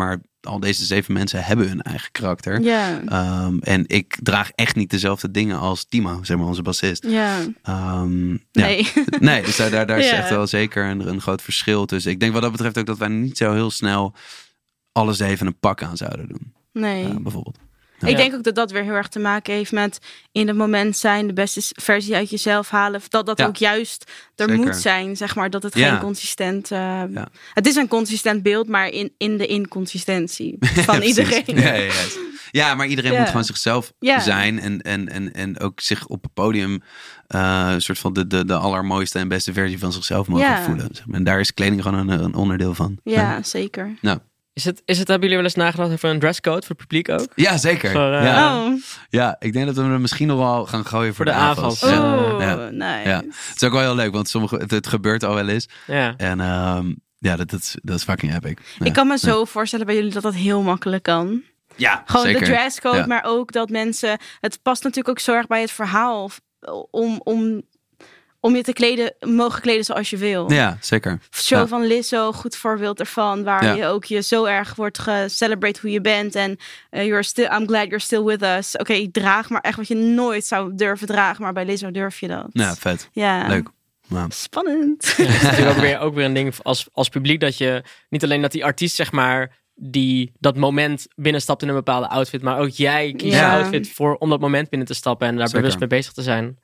al deze zeven mensen hebben hun eigen karakter. Ja. Um, en ik draag echt niet dezelfde dingen als Timo, zeg maar, onze bassist. Ja. Um, Nee. Ja. Nee, dus daar, daar, daar is Ja. echt wel zeker een, een groot verschil tussen. Ik denk wat dat betreft ook dat wij niet zo heel snel alle zeven een pak aan zouden doen. Nee. Uh, bijvoorbeeld. Ik Ja. denk ook dat dat weer heel erg te maken heeft met in het moment zijn, de beste versie uit jezelf halen. Dat dat Ja. ook juist er Zeker. moet zijn, zeg maar. Dat het Ja. geen consistent... Uh, Ja. Het is een consistent beeld, maar in, in de inconsistentie van Ja, iedereen. precies. Ja, ja, ja. ja, maar iedereen Ja. moet gewoon zichzelf Ja. zijn. En, en, en, en ook zich op het podium uh, een soort van de, de, de allermooiste en beste versie van zichzelf mogen Ja. voelen. En daar is kleding gewoon een, een onderdeel van. Ja, zeker. Nou. Is het, is het, hebben jullie wel eens nagedacht over een dresscode voor het publiek ook? Ja, zeker. Voor, uh, ja. Oh, ja, ik denk dat we er misschien nog wel gaan gooien voor, Voor de de avonds. avonds. oh Ja. Ja. nice. Ja. Het is ook wel heel leuk, want sommige, het, het gebeurt al wel eens. Ja. En um, ja, dat, dat, is, dat is fucking epic. Ja. Ik kan me zo voorstellen bij jullie dat dat heel makkelijk kan. Ja, Gewoon zeker. de dresscode, Ja. maar ook dat mensen... Het past natuurlijk ook zo erg bij het verhaal om, om, om je te kleden, mogen kleden zoals je wil. Ja, zeker. Show Ja. van Lizzo, goed voorbeeld ervan. Waar Ja. je ook je zo erg wordt gecelebrate hoe je bent. En uh, you're still, I'm glad you're still with us. Oké, okay, draag maar echt wat je nooit zou durven dragen. Maar bij Lizzo durf je dat. Ja, vet. Ja. Leuk. Ja. Spannend. Het is natuurlijk ook weer, ook weer een ding als, als publiek dat je niet alleen dat die artiest zeg maar die dat moment binnenstapt in een bepaalde outfit, maar ook jij kiest Ja. je outfit voor om dat moment binnen te stappen en daar Zeker. bewust mee bezig te zijn.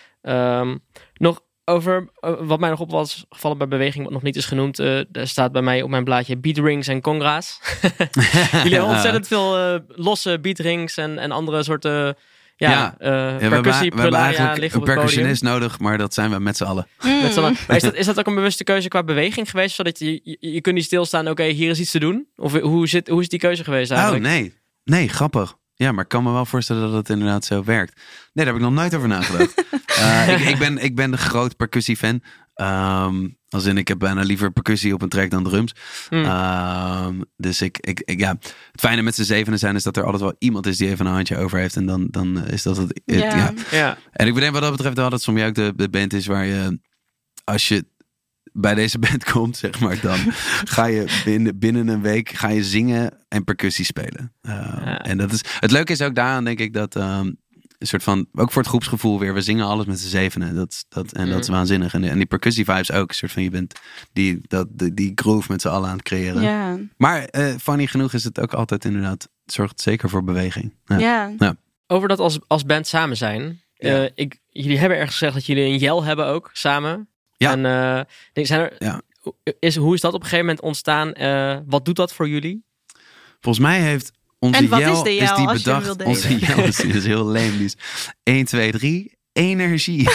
Um, nog over uh, wat mij nog op was gevallen bij beweging, wat nog niet is genoemd. Uh, er staat bij mij op mijn blaadje beatrings en conga's. Jullie hebben ontzettend veel uh, losse beatrings en, en andere soorten ja, Ja. uh, Ja, we hebben, percussie, we hebben prularia eigenlijk liggen een op het podium. percussionist nodig, maar dat zijn we met z'n allen. Met z'n allen. Maar is dat, is dat ook een bewuste keuze qua beweging geweest? Zodat je, je, je kunt niet stilstaan, oké, okay, hier is iets te doen? Of hoe, zit, hoe is die keuze geweest eigenlijk? Oh, nee. Nee, grappig. Ja, maar ik kan me wel voorstellen dat het inderdaad zo werkt. Nee, daar heb ik nog nooit over nagedacht. uh, ik, ik, ben, ik ben een groot percussie-fan. Um, als in, ik heb bijna liever percussie op een track dan drums. Hmm. Um, dus ik, ik, ik, ja, het fijne met z'n zevenen zijn is dat er altijd wel iemand is die even een handje over heeft. En dan, dan is dat het. het Ja. ja. Ja. En ik bedenk wat dat betreft wel dat soms ook de, de band is waar je, als je bij deze band komt, zeg maar, dan ga je binnen, binnen een week ga je zingen en percussie spelen. Uh, Ja. En dat is, het leuke is ook daaraan, denk ik, dat um, een soort van, ook voor het groepsgevoel weer, we zingen alles met z'n zevenen. Dat, dat, en dat is waanzinnig. En, en die percussie vibes ook, een soort van, je bent die, dat, die, die groove met z'n allen aan het creëren. Ja. Maar uh, funny genoeg is het ook altijd inderdaad, het zorgt zeker voor beweging. Ja. Ja. Ja. Over dat als, als band samen zijn. Ja. Uh, ik, jullie hebben ergens gezegd dat jullie een jel hebben ook, samen. Ja. En uh, denk, zijn er, Ja. is, hoe is dat op een gegeven moment ontstaan? Uh, wat doet dat voor jullie? Volgens mij heeft onze En wat Jel, is de Jel, die als je hem bedacht. wil Onze delen? Jel is, die is heel leem. Die is één, twee, drie, energie.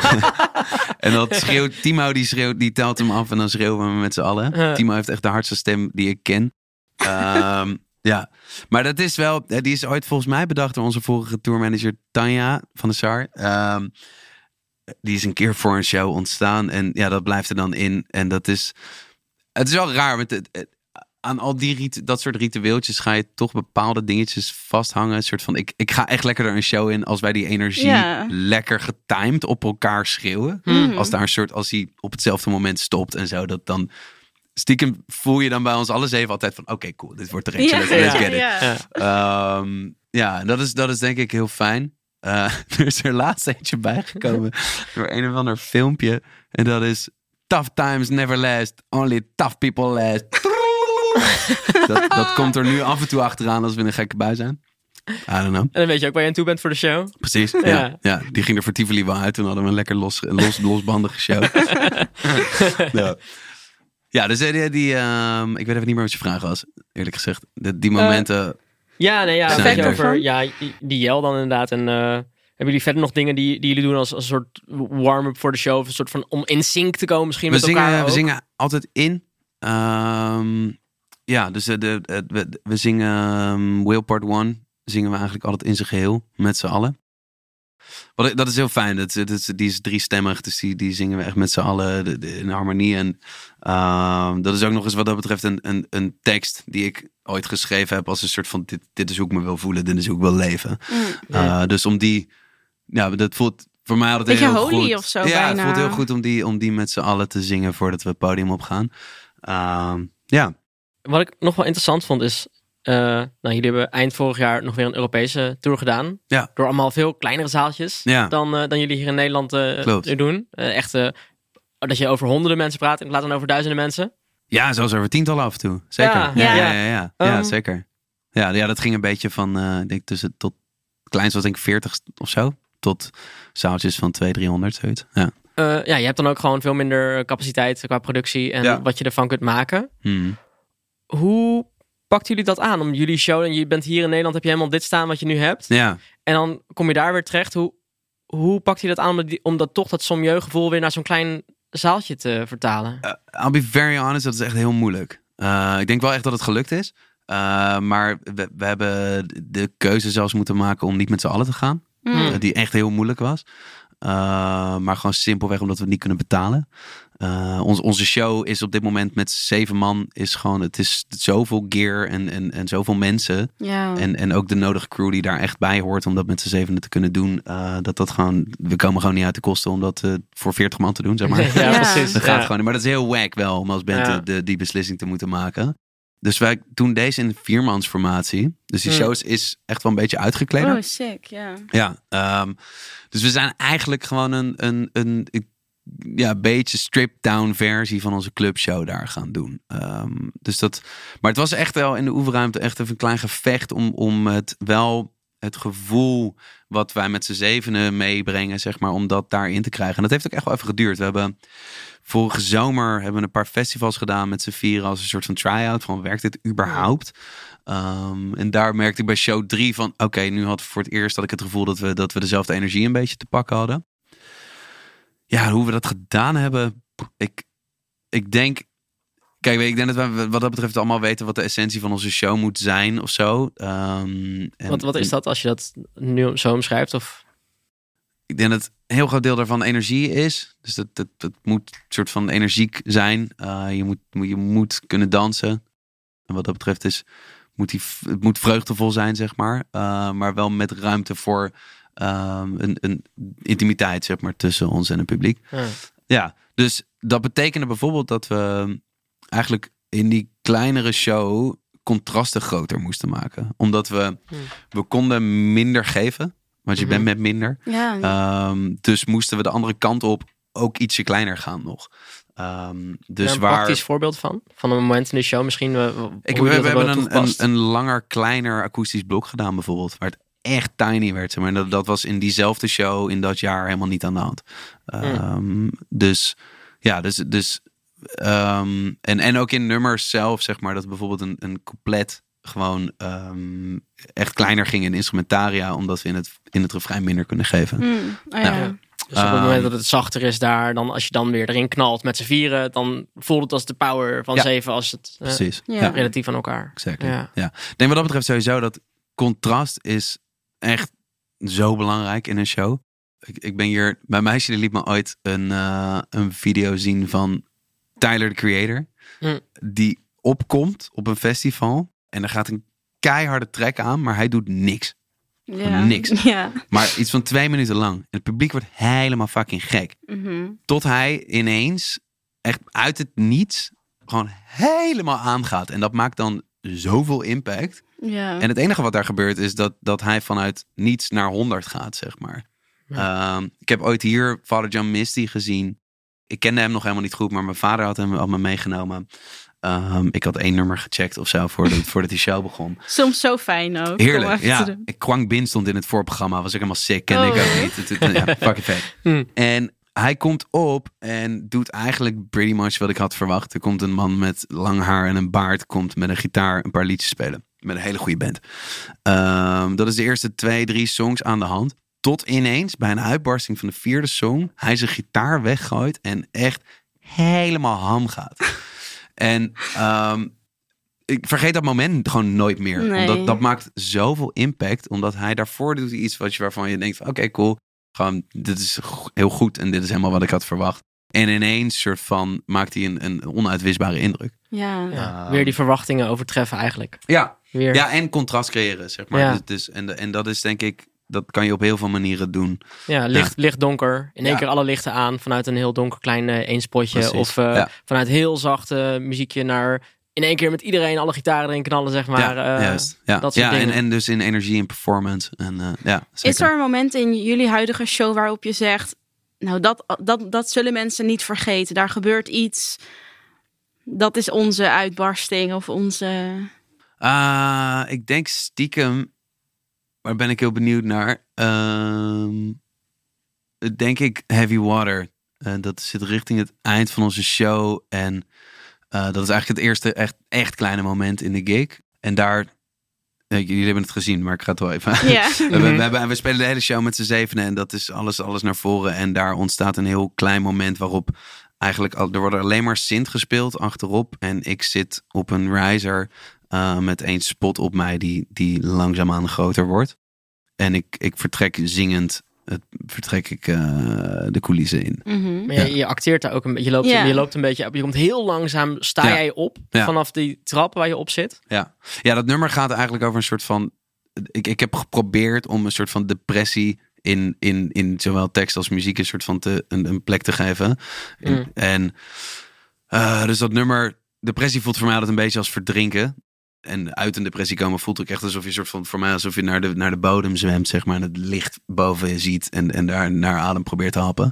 En dat schreeuwt, Timo die schreeuwt, die telt hem af en dan schreeuwen we met z'n allen. Uh. Timo heeft echt de hardste stem die ik ken. Um, ja, maar dat is wel, die is ooit volgens mij bedacht door onze vorige tourmanager Tanja van der Sar. Um, die is een keer voor een show ontstaan en ja, dat blijft er dan in. En dat is, het is wel raar, want het, het, aan al die rit- dat soort ritueeltjes ga je toch bepaalde dingetjes vasthangen. Een soort van, ik, ik ga echt lekker er een show in als wij die energie Ja. lekker getimed op elkaar schreeuwen. Mhm. Als daar een soort, als hij op hetzelfde moment stopt en zo, dat dan stiekem voel je dan bij ons alle zeven altijd van, oké, okay, cool, dit wordt er eentje, Ja, let's, let's ja, get it. ja. Ja. Um, ja, dat is, dat is denk ik heel fijn. Uh, er is er laatst eentje bijgekomen door een of ander filmpje. En dat is tough times never last, only tough people last. dat, dat komt er nu af en toe achteraan als we in een gekke bui zijn. I don't know. En dan weet je ook waar je aan toe bent voor de show. Precies, ja. Ja. ja. Die ging er voor Tivoli wel uit. Toen hadden we een lekker los, los, losbandige show. ja. ja, dus die, die um, ik weet even niet meer wat je vraag was, eerlijk gezegd. Die, die momenten... Uh, Ja, nee, ja, Zijn weet je er. over ja, die jel dan inderdaad. En uh, hebben jullie verder nog dingen die, die jullie doen als, als een soort warm-up voor de show? Of een soort van om in sync te komen misschien we met zingen, elkaar ook? We zingen altijd in. Um, ja, dus de, de, de, we, we zingen um, Will Part one. Zingen we eigenlijk altijd in zijn geheel. Met z'n allen. Wat, dat is heel fijn. Dat, dat, die is driestemmig. Dus die, die zingen we echt met z'n allen de, de, in harmonie. En um, dat is ook nog eens wat dat betreft een, een, een tekst die ik ooit geschreven heb. Als een soort van dit, dit is hoe ik me wil voelen. Dit is hoe ik wil leven. Mm. Uh, dus om die... Ja, dat voelt voor mij altijd Beetje heel holy goed. of zo Ja, bijna. het voelt heel goed om die, om die met z'n allen te zingen voordat we het podium opgaan. Uh, ja. Wat ik nog wel interessant vond is... Uh, nou, jullie hebben eind vorig jaar nog weer een Europese tour gedaan. Ja. Door allemaal veel kleinere zaaltjes ja. dan, uh, dan jullie hier in Nederland uh, doen. Uh, echt uh, dat je over honderden mensen praat in plaats van over duizenden mensen. Ja, zelfs over tientallen af en toe. Zeker. Ja, ja, ja, ja, ja. Um, ja zeker. Ja, ja, dat ging een beetje van, uh, ik denk tussen tot kleinst was denk ik veertig of zo, tot zaaltjes van tweehonderd, driehonderd, zoiets. Ja. Uh, ja, je hebt dan ook gewoon veel minder capaciteit qua productie en ja. wat je ervan kunt maken. Hmm. Hoe pakten jullie dat aan? Om jullie show, en je bent hier in Nederland, heb je helemaal dit staan wat je nu hebt. Ja. En dan kom je daar weer terecht. Hoe, hoe pakt je dat aan om, die, om dat toch dat sommieu gevoel weer naar zo'n klein zaaltje te vertalen? Uh, I'll be very honest, dat is echt heel moeilijk. Uh, ik denk wel echt dat het gelukt is. Uh, maar we, we hebben de keuze zelfs moeten maken om niet met z'n allen te gaan. Mm. Uh, die echt heel moeilijk was. Uh, maar gewoon simpelweg omdat we het niet kunnen betalen. Uh, ons, onze show is op dit moment met zeven man. Is gewoon, het is zoveel gear en, en, en zoveel mensen. Ja. En, en ook de nodige crew die daar echt bij hoort om dat met z'n zevenen te kunnen doen. Uh, dat dat gewoon, we komen gewoon niet uit de kosten om dat uh, voor veertig man te doen, zeg maar. Ja, ja. precies. Dat gaat ja. gewoon niet. Maar dat is heel wack wel om als band ja. de, de, die beslissing te moeten maken. Dus wij doen deze in viermansformatie. Dus die shows is echt wel een beetje uitgekleed. Oh, sick, ja. Ja, um, dus we zijn eigenlijk gewoon een, een, een, een ja, beetje stripped-down versie van onze clubshow daar gaan doen. Um, dus dat, maar het was echt wel in de oefenruimte echt even een klein gevecht om, om het wel het gevoel wat wij met z'n zevenen meebrengen, zeg maar, om dat daarin te krijgen. En dat heeft ook echt wel even geduurd. We hebben vorige zomer hebben we een paar festivals gedaan met z'n vieren als een soort van try-out van werkt dit überhaupt? Um, en daar merkte ik bij show drie van oké, okay, nu had ik voor het eerst dat ik het gevoel dat we, dat we dezelfde energie een beetje te pakken hadden. Ja, hoe we dat gedaan hebben, ik, ik denk, kijk, ik denk dat we wat dat betreft allemaal weten wat de essentie van onze show moet zijn of zo. Um, en, wat, wat is dat als je dat nu zo omschrijft? Of? Ik denk dat een heel groot deel daarvan energie is. Dus dat, dat, dat moet een soort van energiek zijn. Uh, je, moet, je moet kunnen dansen. En wat dat betreft is, moet die, het moet vreugdevol zijn, zeg maar. Uh, maar wel met ruimte voor um, een, een intimiteit, zeg maar, tussen ons en het publiek. Ja. ja, dus dat betekende bijvoorbeeld dat we eigenlijk in die kleinere show contrasten groter moesten maken. Omdat we, hmm. we konden minder geven. Want je mm-hmm. bent met minder. Ja. Um, dus moesten we de andere kant op ook ietsje kleiner gaan nog. Um, dus een waar... praktisch voorbeeld van? Van een moment in de show misschien? We, Ik, we, we hebben een, een, een langer, kleiner akoestisch blok gedaan bijvoorbeeld. Waar het echt tiny werd. Zeg maar. dat, dat was in diezelfde show in dat jaar helemaal niet aan de hand. Um, mm. Dus ja, dus... dus um, en, en ook in nummers zelf, zeg maar, dat bijvoorbeeld een, een couplet gewoon um, echt kleiner ging in instrumentaria, omdat we in het, in het refrein minder kunnen geven. Mm, oh ja. Nou, dus op het moment dat het zachter is daar, dan als je dan weer erin knalt met z'n vieren, dan voelt het als de power van ja. zeven als het uh, Precies. Ja. relatief aan elkaar. Exactly. Ja. Ja. Ik denk wat dat betreft sowieso dat contrast is echt zo belangrijk in een show. Ik, ik ben hier, mijn meisje die liet me ooit een, uh, een video zien van Tyler, the Creator, mm. die opkomt op een festival. En er gaat een keiharde track aan, maar hij doet niks. Ja. Niks. Ja. Maar iets van twee minuten lang. En het publiek wordt helemaal fucking gek. Mm-hmm. Tot hij ineens, echt uit het niets, gewoon helemaal aangaat. En dat maakt dan zoveel impact. Ja. En het enige wat daar gebeurt is dat, dat hij vanuit niets naar honderd gaat, zeg maar. Ja. Um, ik heb ooit hier Father John Misty gezien. Ik kende hem nog helemaal niet goed, maar mijn vader had hem al me meegenomen. Um, ik had één nummer gecheckt of zo voordat, voordat die show begon. Soms zo fijn ook. Heerlijk, ja. Kwang Bin stond in het voorprogramma. Was ik helemaal sick. Kende oh. ik ook niet. Het, het, ja, fucking vet. Hmm. En hij komt op en doet eigenlijk pretty much wat ik had verwacht. Er komt een man met lang haar en een baard. Komt met een gitaar een paar liedjes spelen. Met een hele goede band. Um, dat is de eerste twee, drie songs aan de hand. Tot ineens, bij een uitbarsting van de vierde song, hij zijn gitaar weggooit en echt helemaal ham gaat. En um, ik vergeet dat moment gewoon nooit meer. Nee. Omdat dat maakt zoveel impact. Omdat hij daarvoor doet iets wat je, waarvan je denkt van oké, okay, cool. Gewoon, dit is heel goed en dit is helemaal wat ik had verwacht. En ineens soort van maakt hij een, een onuitwisbare indruk. Ja. ja. Uh, Weer die verwachtingen overtreffen eigenlijk. Ja, Weer. ja en contrast creëren, zeg maar. Ja. Dus, dus, en, en dat is denk ik, dat kan je op heel veel manieren doen. Ja, licht, ja. licht donker. In één ja. keer alle lichten aan vanuit een heel donker klein uh, eenspotje. Precies. Of uh, ja. vanuit heel zacht uh, muziekje naar in één keer met iedereen alle gitaren erin knallen, zeg maar. Ja, uh, juist. Ja, dat soort ja dingen. En, en dus in energie en performance. En, uh, ja, zeker. Is er een moment in jullie huidige show waarop je zegt, nou, dat, dat, dat zullen mensen niet vergeten. Daar gebeurt iets. Dat is onze uitbarsting of onze... Uh, ik denk stiekem, waar ben ik heel benieuwd naar. Uh, denk ik Heavy Water. Uh, dat zit richting het eind van onze show. En uh, dat is eigenlijk het eerste echt, echt kleine moment in de gig. En daar, uh, jullie hebben het gezien, maar ik ga het wel even. Ja. we, we, we, hebben, we spelen de hele show met z'n zevenen. En dat is alles, alles naar voren. En daar ontstaat een heel klein moment waarop eigenlijk, al, er wordt alleen maar synth gespeeld achterop. En ik zit op een riser uh, met één spot op mij die, die langzaamaan groter wordt. En ik, ik vertrek zingend, het, vertrek ik uh, de coulissen in. Mm-hmm. Maar je, je acteert daar ook een beetje. Je loopt, Ja. je loopt een beetje op. Je komt heel langzaam, sta Ja. jij op Ja. vanaf die trap waar je op zit. Ja. ja, dat nummer gaat eigenlijk over een soort van... Ik, ik heb geprobeerd om een soort van depressie in, in, in zowel tekst als muziek een soort van te, een, een plek te geven. En, Mm. en uh, dus dat nummer, depressie voelt voor mij altijd een beetje als verdrinken. En uit een depressie komen voelt ook echt alsof je soort van, voor mij alsof je naar de, naar de bodem zwemt, zeg maar. En het licht boven je ziet en, en daar naar adem probeert te happen.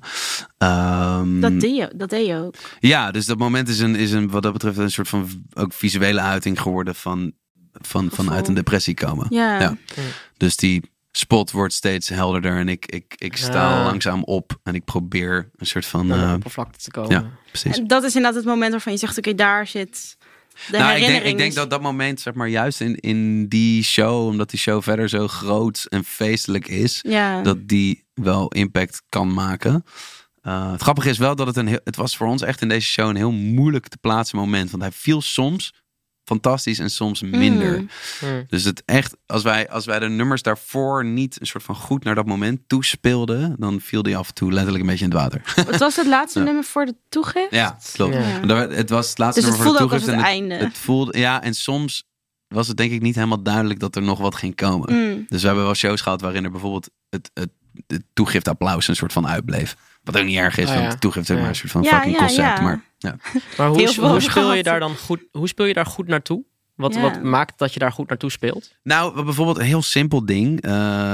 Um, Dat deed je, dat deed je ook. Ja, dus dat moment is een, is een, wat dat betreft een soort van ook visuele uiting geworden van, van, Gevoel. vanuit een depressie komen. Ja. Ja. Dus die spot wordt steeds helderder en ik, ik, ik sta Ah. langzaam op en ik probeer een soort van... Naar de Uh, oppervlakte te komen. ja, precies. En dat is inderdaad het moment waarvan je zegt, oké, daar zit de Nou, ik herinnering. denk, ik denk dat dat moment, zeg maar, juist in, in die show, omdat die show verder zo groot en feestelijk is, Ja. dat die wel impact kan maken. Uh, het grappige is wel dat het een heel, het was voor ons echt in deze show een heel moeilijk te plaatsen moment, want hij viel soms fantastisch en soms minder. Mm. Mm. Dus het echt, als wij, als wij de nummers daarvoor niet een soort van goed naar dat moment toespeelden, dan viel die af en toe letterlijk een beetje in het water. Het was het laatste Ja. nummer voor de toegift? Ja, klopt. Ja. Maar daar- Het was het laatste Dus het nummer voelde voor ook de als toegift. het en einde. Het voelde, ja, en soms was het denk ik niet helemaal duidelijk dat er nog wat ging komen. Mm. Dus we hebben wel shows gehad waarin er bijvoorbeeld het, het, het toegiftapplaus een soort van uitbleef. Wat ook niet erg is, Ah, ja. want de toegift is Ja. maar een soort van Ja, fucking ja, concept. ja. Maar ja. Maar hoe, Heel hoe veel speel je gehad. daar dan goed? Hoe speel je daar goed naartoe? Wat, Ja. wat maakt dat je daar goed naartoe speelt? Nou, wat bijvoorbeeld een heel simpel ding. Uh,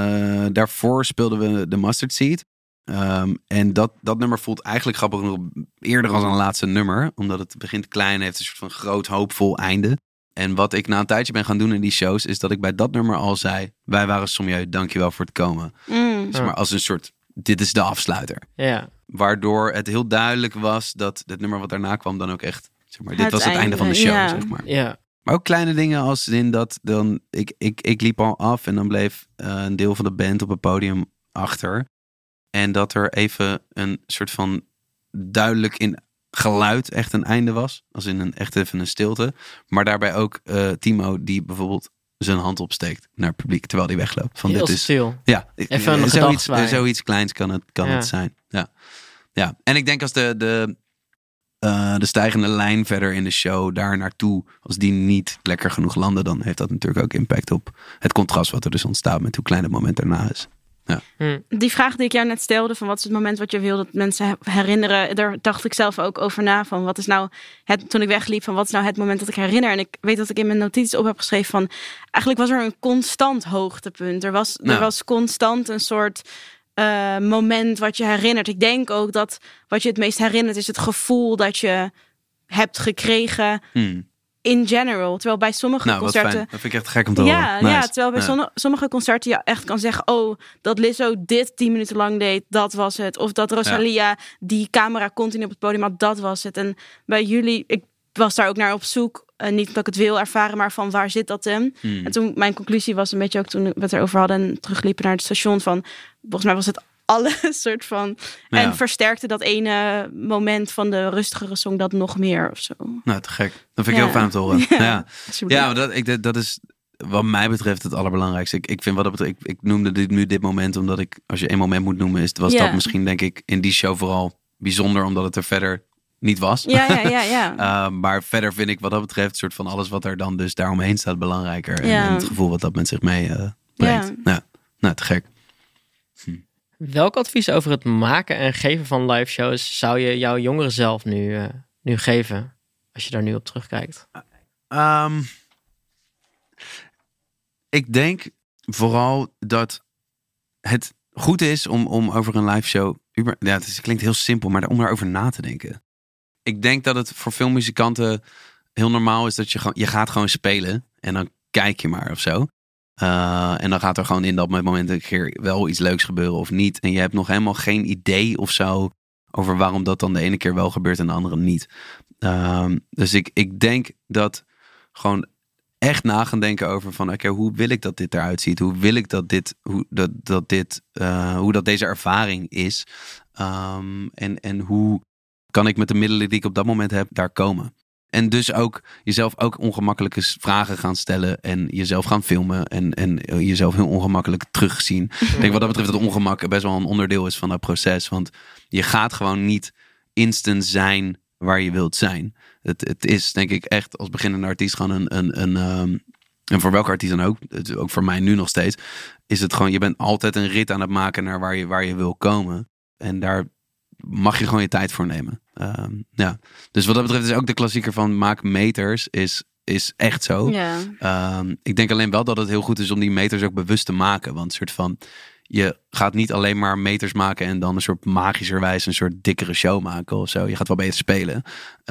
daarvoor speelden we de Mustard Seed. Um, en dat, dat nummer voelt eigenlijk grappig genoeg eerder als een laatste nummer. Omdat het begint klein en heeft een soort van groot hoopvol einde. En wat ik na een tijdje ben gaan doen in die shows, is dat ik bij dat nummer al zei, wij waren Sommieu, dankjewel voor het komen. Mm. Zeg maar als een soort, dit is de afsluiter. Ja. Waardoor het heel duidelijk was dat het nummer wat daarna kwam dan ook echt, zeg maar, dit Het was het einde van de show, einde, ja. zeg maar. Ja. Maar ook kleine dingen als in dat dan, ik, ik, ik liep al af en dan bleef uh, een deel van de band op het podium achter. En dat er even een soort van duidelijk in geluid echt een einde was. Als in een echt even een stilte. Maar daarbij ook uh, Timo die bijvoorbeeld zijn hand opsteekt naar het publiek terwijl hij wegloopt. Van Heel dit is, stil. ja, Even een zoiets, gedachtswaai. zoiets kleins kan het, kan Ja. het zijn. Ja. Ja. En ik denk als de, de, uh, de stijgende lijn verder in de show daar naartoe, als die niet lekker genoeg landen, dan heeft dat natuurlijk ook impact op het contrast wat er dus ontstaat met hoe klein het moment daarna is. Ja. Hm. Die vraag die ik jou net stelde, van wat is het moment wat je wil dat mensen herinneren, daar dacht ik zelf ook over na, van wat is nou het, toen ik wegliep, van wat is nou het moment dat ik herinner. En ik weet dat ik in mijn notities op heb geschreven van, eigenlijk was er een constant hoogtepunt. Er was, Nou. er was constant een soort uh, moment wat je herinnert. Ik denk ook dat wat je het meest herinnert is het gevoel dat je hebt gekregen Hmm. in general. Terwijl bij sommige Nou, wat concerten... fijn. Dat vind ik echt gek om te Ja, horen. Nice. ja, terwijl bij Ja. sommige, sommige concerten je echt kan zeggen, oh, dat Lizzo dit tien minuten lang deed, dat was het. Of dat Rosalia die camera continu op het podium had, dat was het. En bij jullie, ik was daar ook naar op zoek. Uh, niet dat ik het wil ervaren, maar van waar zit dat hem? Hmm. En toen, mijn conclusie was een beetje ook toen we het erover hadden en terugliepen naar het station van, volgens mij was het alle soort van. En Ja. versterkte dat ene moment van de rustigere song dat nog meer of zo. Nou, te gek. Dat vind ik Ja. heel fijn om te horen. Ja, ja. Alsjeblieft. maar dat, ik, dat is wat mij betreft het allerbelangrijkste. Ik, ik vind wat dat betreft, ik, ik noemde dit nu dit moment omdat ik, als je één moment moet noemen, is, was Ja. dat misschien denk ik in die show vooral bijzonder, omdat het er verder niet was. Ja, ja, ja, ja. Uh, maar verder vind ik wat dat betreft, soort van alles wat er dan dus daaromheen staat belangrijker. En, Ja. en het gevoel wat dat met zich mee uh, brengt. Ja. Ja. Nou, te gek. Welk advies over het maken en geven van live shows zou je jouw jongere zelf nu, uh, nu geven? Als je daar nu op terugkijkt. Um, ik denk vooral dat het goed is om, om over een live show... Ja, het, is, het klinkt heel simpel, maar om daarover na te denken. Ik denk dat het voor veel muzikanten heel normaal is dat je gewoon... Je gaat gewoon spelen en dan kijk je maar of zo. Uh, en dan gaat er gewoon in dat moment een keer wel iets leuks gebeuren of niet. En je hebt nog helemaal geen idee of zo over waarom dat dan de ene keer wel gebeurt en de andere niet. Uh, dus ik, ik denk dat gewoon echt na gaan denken over van... oké, okay, hoe wil ik dat dit eruit ziet? Hoe wil ik dat dit... Hoe dat, dat, dit, uh, hoe dat deze ervaring is? Um, en, en hoe kan ik met de middelen die ik op dat moment heb daar komen? En dus ook jezelf ook ongemakkelijke vragen gaan stellen. En jezelf gaan filmen. En, en jezelf heel ongemakkelijk terugzien. Ik denk wat dat betreft dat ongemak best wel een onderdeel is van dat proces. Want je gaat gewoon niet instant zijn waar je wilt zijn. Het, het is denk ik echt als beginnende artiest gewoon een... een, een um, en voor welke artiest dan ook, het, ook voor mij nu nog steeds... is het gewoon, je bent altijd een rit aan het maken naar waar je, waar je wil komen. En daar mag je gewoon je tijd voor nemen. Um, ja. Dus wat dat betreft is ook de klassieker van maak meters is, is echt zo. Ja. Um, ik denk alleen wel dat het heel goed is om die meters ook bewust te maken. Want een soort van, je gaat niet alleen maar meters maken en dan een soort magischerwijs een soort dikkere show maken of zo. Je gaat wel beter spelen.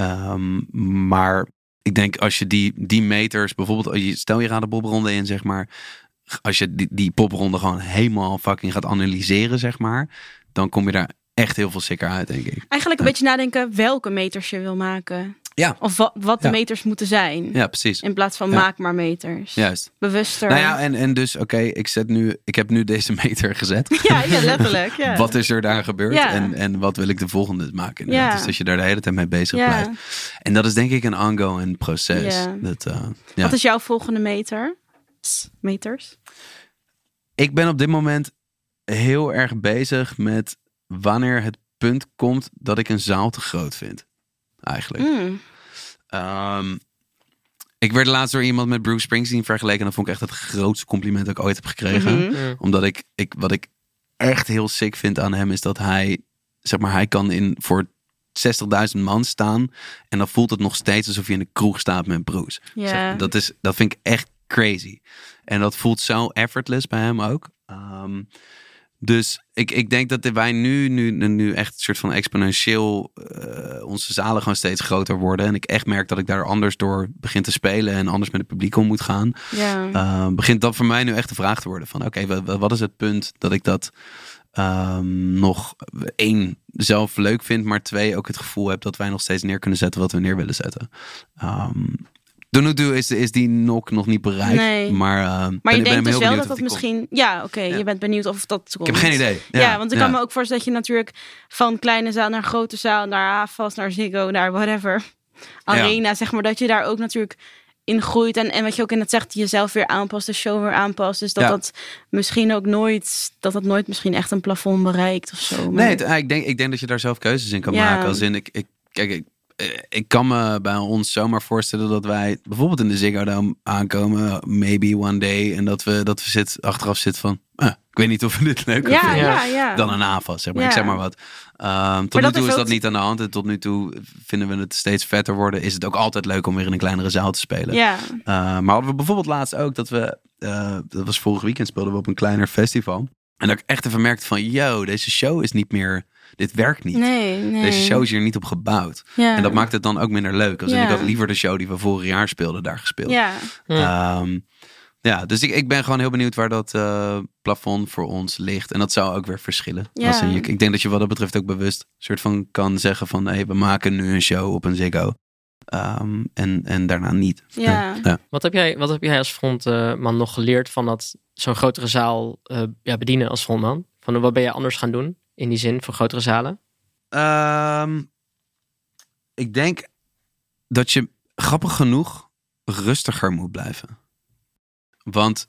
Um, maar ik denk als je die, die meters, bijvoorbeeld, stel je gaat de popronde in, zeg maar. Als je die, die popronde gewoon helemaal fucking gaat analyseren, zeg maar. Dan kom je daar echt heel veel sicker uit, denk ik. Eigenlijk een ja. beetje nadenken welke meters je wil maken. Ja. Of wat, wat de ja. meters moeten zijn. Ja, precies. In plaats van ja. maak maar meters. Juist. Bewuster. Nou ja, en, en dus, oké, okay, ik zet nu, ik heb nu deze meter gezet. Ja, ja letterlijk. Ja. Wat is er daar gebeurd? Ja. En, en wat wil ik de volgende maken? Ja. Dus dat je daar de hele tijd mee bezig ja. blijft. En dat is denk ik een ongoing proces. Ja. Dat, uh, ja. Wat is jouw volgende meter? Meters? Ik ben op dit moment heel erg bezig met wanneer het punt komt dat ik een zaal te groot vind. Eigenlijk. Mm. Um, ik werd laatst door iemand met Bruce Springsteen vergeleken. En dat vond ik echt het grootste compliment dat ik ooit heb gekregen. Mm-hmm. Ja. Omdat ik, ik, wat ik echt heel sick vind aan hem is dat hij, zeg maar, hij kan in voor zestigduizend man staan. En dan voelt het nog steeds alsof je in de kroeg staat met Bruce. Ja. Zeg, dat, is, dat vind ik echt crazy. En dat voelt zo effortless bij hem ook. Um, dus ik, ik denk dat wij nu, nu, nu echt een soort van exponentieel uh, onze zalen gewoon steeds groter worden. En ik echt merk dat ik daar anders door begin te spelen en anders met het publiek om moet gaan. Ja. Uh, begint dat voor mij nu echt de vraag te worden van oké, okay, wat, wat is het punt dat ik dat um, nog één zelf leuk vind, maar twee ook het gevoel heb dat wij nog steeds neer kunnen zetten wat we neer willen zetten. Um, Doe nu toe is, is die nok nog niet bereikt. Nee. Maar, uh, maar ben, je ben denkt dus wel dat dat dat misschien... Komt. Ja, oké. Okay, ja. Je bent benieuwd of dat komt. Ik heb geen idee. Ja, ja want ik ja. kan me ook voorstellen dat je natuurlijk van kleine zaal naar grote zaal, naar A F A S, naar Ziggo, naar whatever. Arena, ja. zeg maar. Dat je daar ook natuurlijk in groeit. En, en wat je ook in het zegt, jezelf weer aanpast, de show weer aanpast. Dus dat ja. dat misschien ook nooit, dat dat nooit misschien echt een plafond bereikt of zo. Maar... Nee, het, ik, denk, ik denk dat je daar zelf keuzes in kan ja. maken. Als in, ik, ik, kijk, ik, ik kan me bij ons zomaar voorstellen dat wij bijvoorbeeld in de Ziggo Dome aankomen, maybe one day, en dat we, dat we zit, achteraf zitten van, ah, ik weet niet of we dit leuker ja, vinden ja, ja. dan een A F A S, zeg maar. Ja. Ik zeg maar wat. Um, tot nu toe is ook... dat niet aan de hand en tot nu toe vinden we het steeds vetter worden. Is het ook altijd leuk om weer in een kleinere zaal te spelen. Ja. Uh, maar hadden we bijvoorbeeld laatst ook dat we, uh, dat was vorig weekend, speelden we op een kleiner festival. En dat ik echt even merkte van, yo, deze show is niet meer, dit werkt niet. Nee, nee. Deze show is hier niet op gebouwd. Ja. En dat maakt het dan ook minder leuk. Als ja. ik had liever de show die we vorig jaar speelden daar gespeeld. Ja, ja. Um, ja dus ik, ik ben gewoon heel benieuwd waar dat uh, plafond voor ons ligt. En dat zou ook weer verschillen. Ja. Als in, ik, ik denk dat je wat dat betreft ook bewust soort van kan zeggen van, hey, we maken nu een show op een Ziggo. Um, en, en daarna niet. Ja. Ja. Wat heb jij, wat heb jij als frontman nog geleerd van dat zo'n grotere zaal uh, ja, bedienen als frontman? Van wat ben je anders gaan doen in die zin voor grotere zalen? Um, ik denk dat je grappig genoeg rustiger moet blijven. Want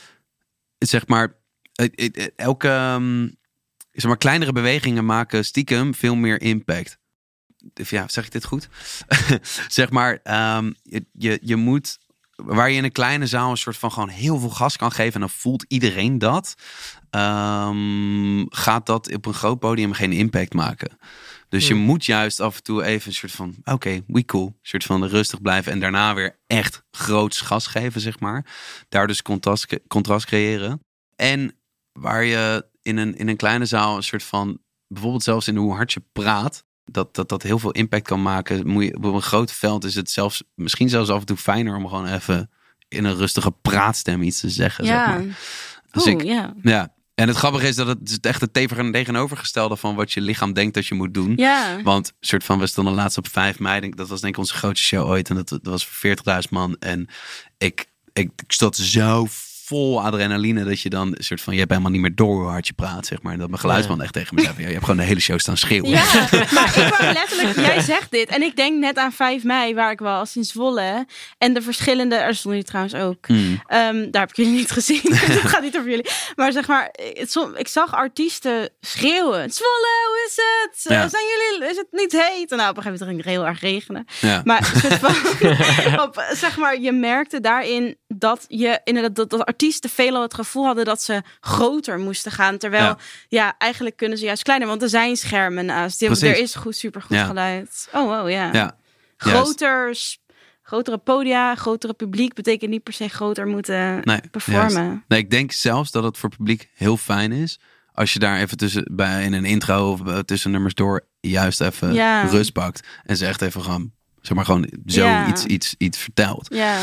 zeg maar elke um, zeg maar kleinere bewegingen maken stiekem veel meer impact. Ja, zeg ik dit goed? zeg maar, um, je, je, je moet, waar je in een kleine zaal een soort van gewoon heel veel gas kan geven en dan voelt iedereen dat, um, gaat dat op een groot podium geen impact maken. Dus Hmm. je moet juist af en toe even een soort van, oké, okay, we cool. Een soort van rustig blijven en daarna weer echt groots gas geven, zeg maar. Daar dus contrast, contrast creëren. En waar je in een, in een kleine zaal een soort van, bijvoorbeeld zelfs in hoe hard je praat, dat dat, dat heel veel impact kan maken. Moet je, op een groot veld is het zelfs, misschien zelfs af en toe fijner om gewoon even in een rustige praatstem iets te zeggen, Ja. zeg maar. Dus Oeh, ik, ja. ja. En het grappige is dat het is echt het tegenovergestelde van wat je lichaam denkt dat je moet doen. Ja. Want soort van, we stonden laatst op vijf mei. Denk, dat was denk ik onze grootste show ooit. En dat, dat was voor veertigduizend man. En ik, ik, ik stond zo vol adrenaline dat je dan een soort van, je hebt helemaal niet meer door hoe hard je praat, zeg maar. En dat mijn geluidsman echt tegen me zei, ja, je hebt gewoon de hele show staan schreeuwen. Ja, maar ik wou letterlijk, jij zegt dit. En ik denk net aan vijf mei, waar ik was in Zwolle. En de verschillende, er stonden jullie trouwens ook. Hmm. Um, daar heb ik jullie niet gezien. Dus het gaat niet over jullie. Maar zeg maar, het, som- ik zag artiesten schreeuwen. Zwolle, hoe is het? Ja. Zijn jullie, is het niet heet? En nou, op een gegeven moment ging het heel erg regenen. Ja. Maar een soort van, op, zeg maar, je merkte daarin dat je inderdaad dat, dat artiesten veelal het gevoel hadden dat ze groter moesten gaan. Terwijl, ja, Ja. eigenlijk kunnen ze juist kleiner, want er zijn schermen naast. Die- Precies. Er is goed, supergoed Ja. geluid. Oh, wow, ja. Ja. Groter, s- grotere podia, grotere publiek betekent niet per se groter moeten Nee, performen. juist. Nee, ik denk zelfs dat het voor het publiek heel fijn is als je daar even tussen bij in een intro of eh, tussen nummers door juist even Ja. rust pakt en ze echt even gewoon, zeg maar gewoon zo Ja. iets, iets, iets vertelt. Ja.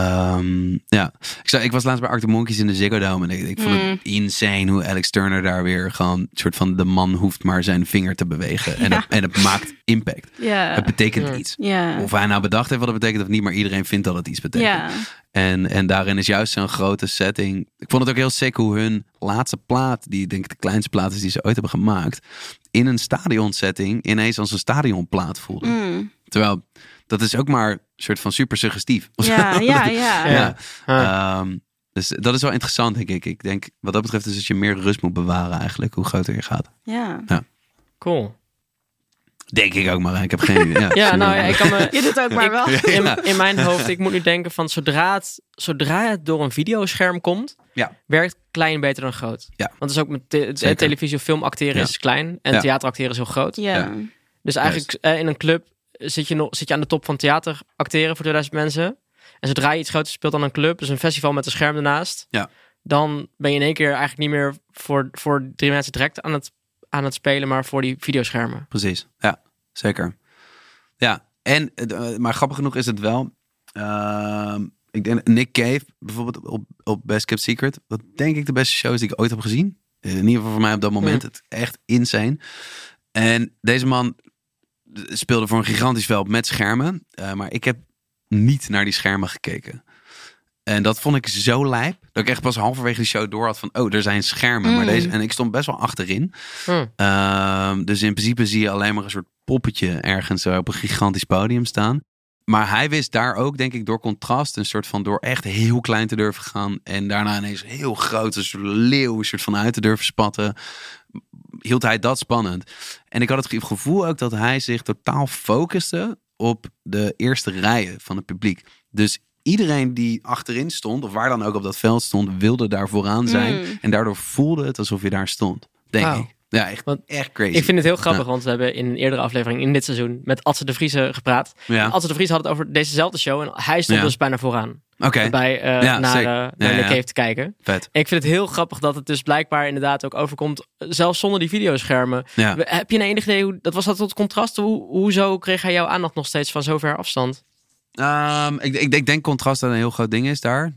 Um, ja, ik, zei, ik was laatst bij Arctic Monkeys in de Ziggo Dome en ik, ik vond Mm. het insane hoe Alex Turner daar weer gewoon een soort van, de man hoeft maar zijn vinger te bewegen en, Ja. het, en het maakt impact. Ja. Het betekent Ja. iets. Ja. Of hij nou bedacht heeft wat het betekent of niet, maar iedereen vindt dat het iets betekent. Ja. En, en daarin is juist zo'n grote setting. Ik vond het ook heel sick hoe hun laatste plaat, die denk ik de kleinste plaat is die ze ooit hebben gemaakt, in een stadionsetting ineens als een stadionplaat voelde. Mm. Terwijl dat is ook maar een soort van super suggestief. Of Ja, zo. ja, ja. Ja. Ah. Ehm, dus dat is wel interessant, denk ik. Ik denk wat dat betreft is dat je meer rust moet bewaren eigenlijk, hoe groter je gaat. Ja. Cool. Denk ik ook maar. Ik heb geen idee. Ja, Ja, nou ja, ik kan me... Je doet ook maar Ik- wel. In, in mijn hoofd, ik moet nu denken van zodra het, zodra het door een videoscherm komt, Ja. werkt klein beter dan groot. Ja. Want het is ook met te- Zeker. televisie of film acteren Ja. is klein en Ja. theateracteren is heel groot. Ja. Ja. Dus eigenlijk eh, in een club zit je, nog, zit je aan de top van theater acteren voor tweeduizend mensen. En zodra je iets groots speelt dan een club, dus een festival met een scherm ernaast, Ja. dan ben je in één keer eigenlijk niet meer voor, voor drie mensen direct aan het, aan het spelen, maar voor die videoschermen. Precies, ja, zeker. Ja, en, uh, maar grappig genoeg is het wel. Uh, ik denk Nick Cave bijvoorbeeld op, op Best Kept Secret. Dat denk ik de beste show is die ik ooit heb gezien. In ieder geval voor mij op dat moment. Ja. Het echt insane. En deze man speelde voor een gigantisch veld met schermen. Uh, maar ik heb niet naar die schermen gekeken. En dat vond ik zo lijp. Dat ik echt pas halverwege de show door had van, oh, er zijn schermen. Mm. Maar deze, en ik stond best wel achterin. Hm. Uh, dus in principe zie je alleen maar een soort poppetje ergens zo op een gigantisch podium staan. Maar hij wist daar ook, denk ik, door contrast, een soort van door echt heel klein te durven gaan. En daarna ineens heel groot, een soort leeuw, een soort van uit te durven spatten. Hield hij dat spannend. En ik had het gevoel ook dat hij zich totaal focuste op de eerste rijen van het publiek. Dus iedereen die achterin stond, of waar dan ook op dat veld stond, wilde daar vooraan zijn. Mm. En daardoor voelde het alsof je daar stond, denk Wauw. ik. Ja, echt, Want echt crazy. Ik vind het heel grappig, Ja. want we hebben in een eerdere aflevering in dit seizoen met Adse de Vriese gepraat. Ja. Adse de Vries had het over dezezelfde show en hij stond Ja. dus bijna vooraan. Oké, Bij eh, Ja, naar, zeker. eh, Ja, naar ja. Nick Cave te kijken. vet. Ik vind het heel grappig dat het dus blijkbaar inderdaad ook overkomt, eh, zelfs zonder die videoschermen. Ja. We- Heb je een enig idee, hoe, dat was dat tot contrast? Hoe, hoezo kreeg hij jouw aandacht nog steeds van zover afstand? Um, ik, ik, ik denk contrast dat een heel groot ding is daar.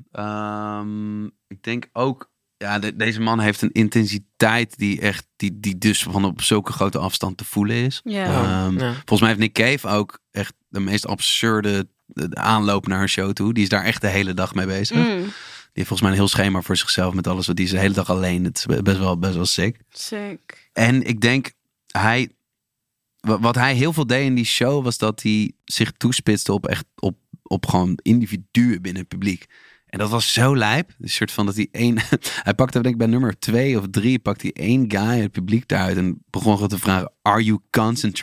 Um, ik denk ook, ja, de- deze man heeft een intensiteit die echt, die, die dus van op zulke grote afstand te voelen is. Ja. Um, Ja. Volgens mij heeft Nick Cave ook echt de meest absurde de aanloop naar een show toe. Die is daar echt de hele dag mee bezig. Mm. Die heeft volgens mij een heel schema voor zichzelf met alles wat die is de hele dag alleen. Het is best wel, best wel sick. Sick. En ik denk, hij, wa- wat hij heel veel deed in die show was dat hij zich toespitste op echt op, op gewoon individuen binnen het publiek. En dat was zo lijp. Een soort van dat hij één, hij pakte denk ik bij nummer twee of drie, pakte hij één guy uit het publiek daaruit en begon gewoon te vragen: Are you concentrating?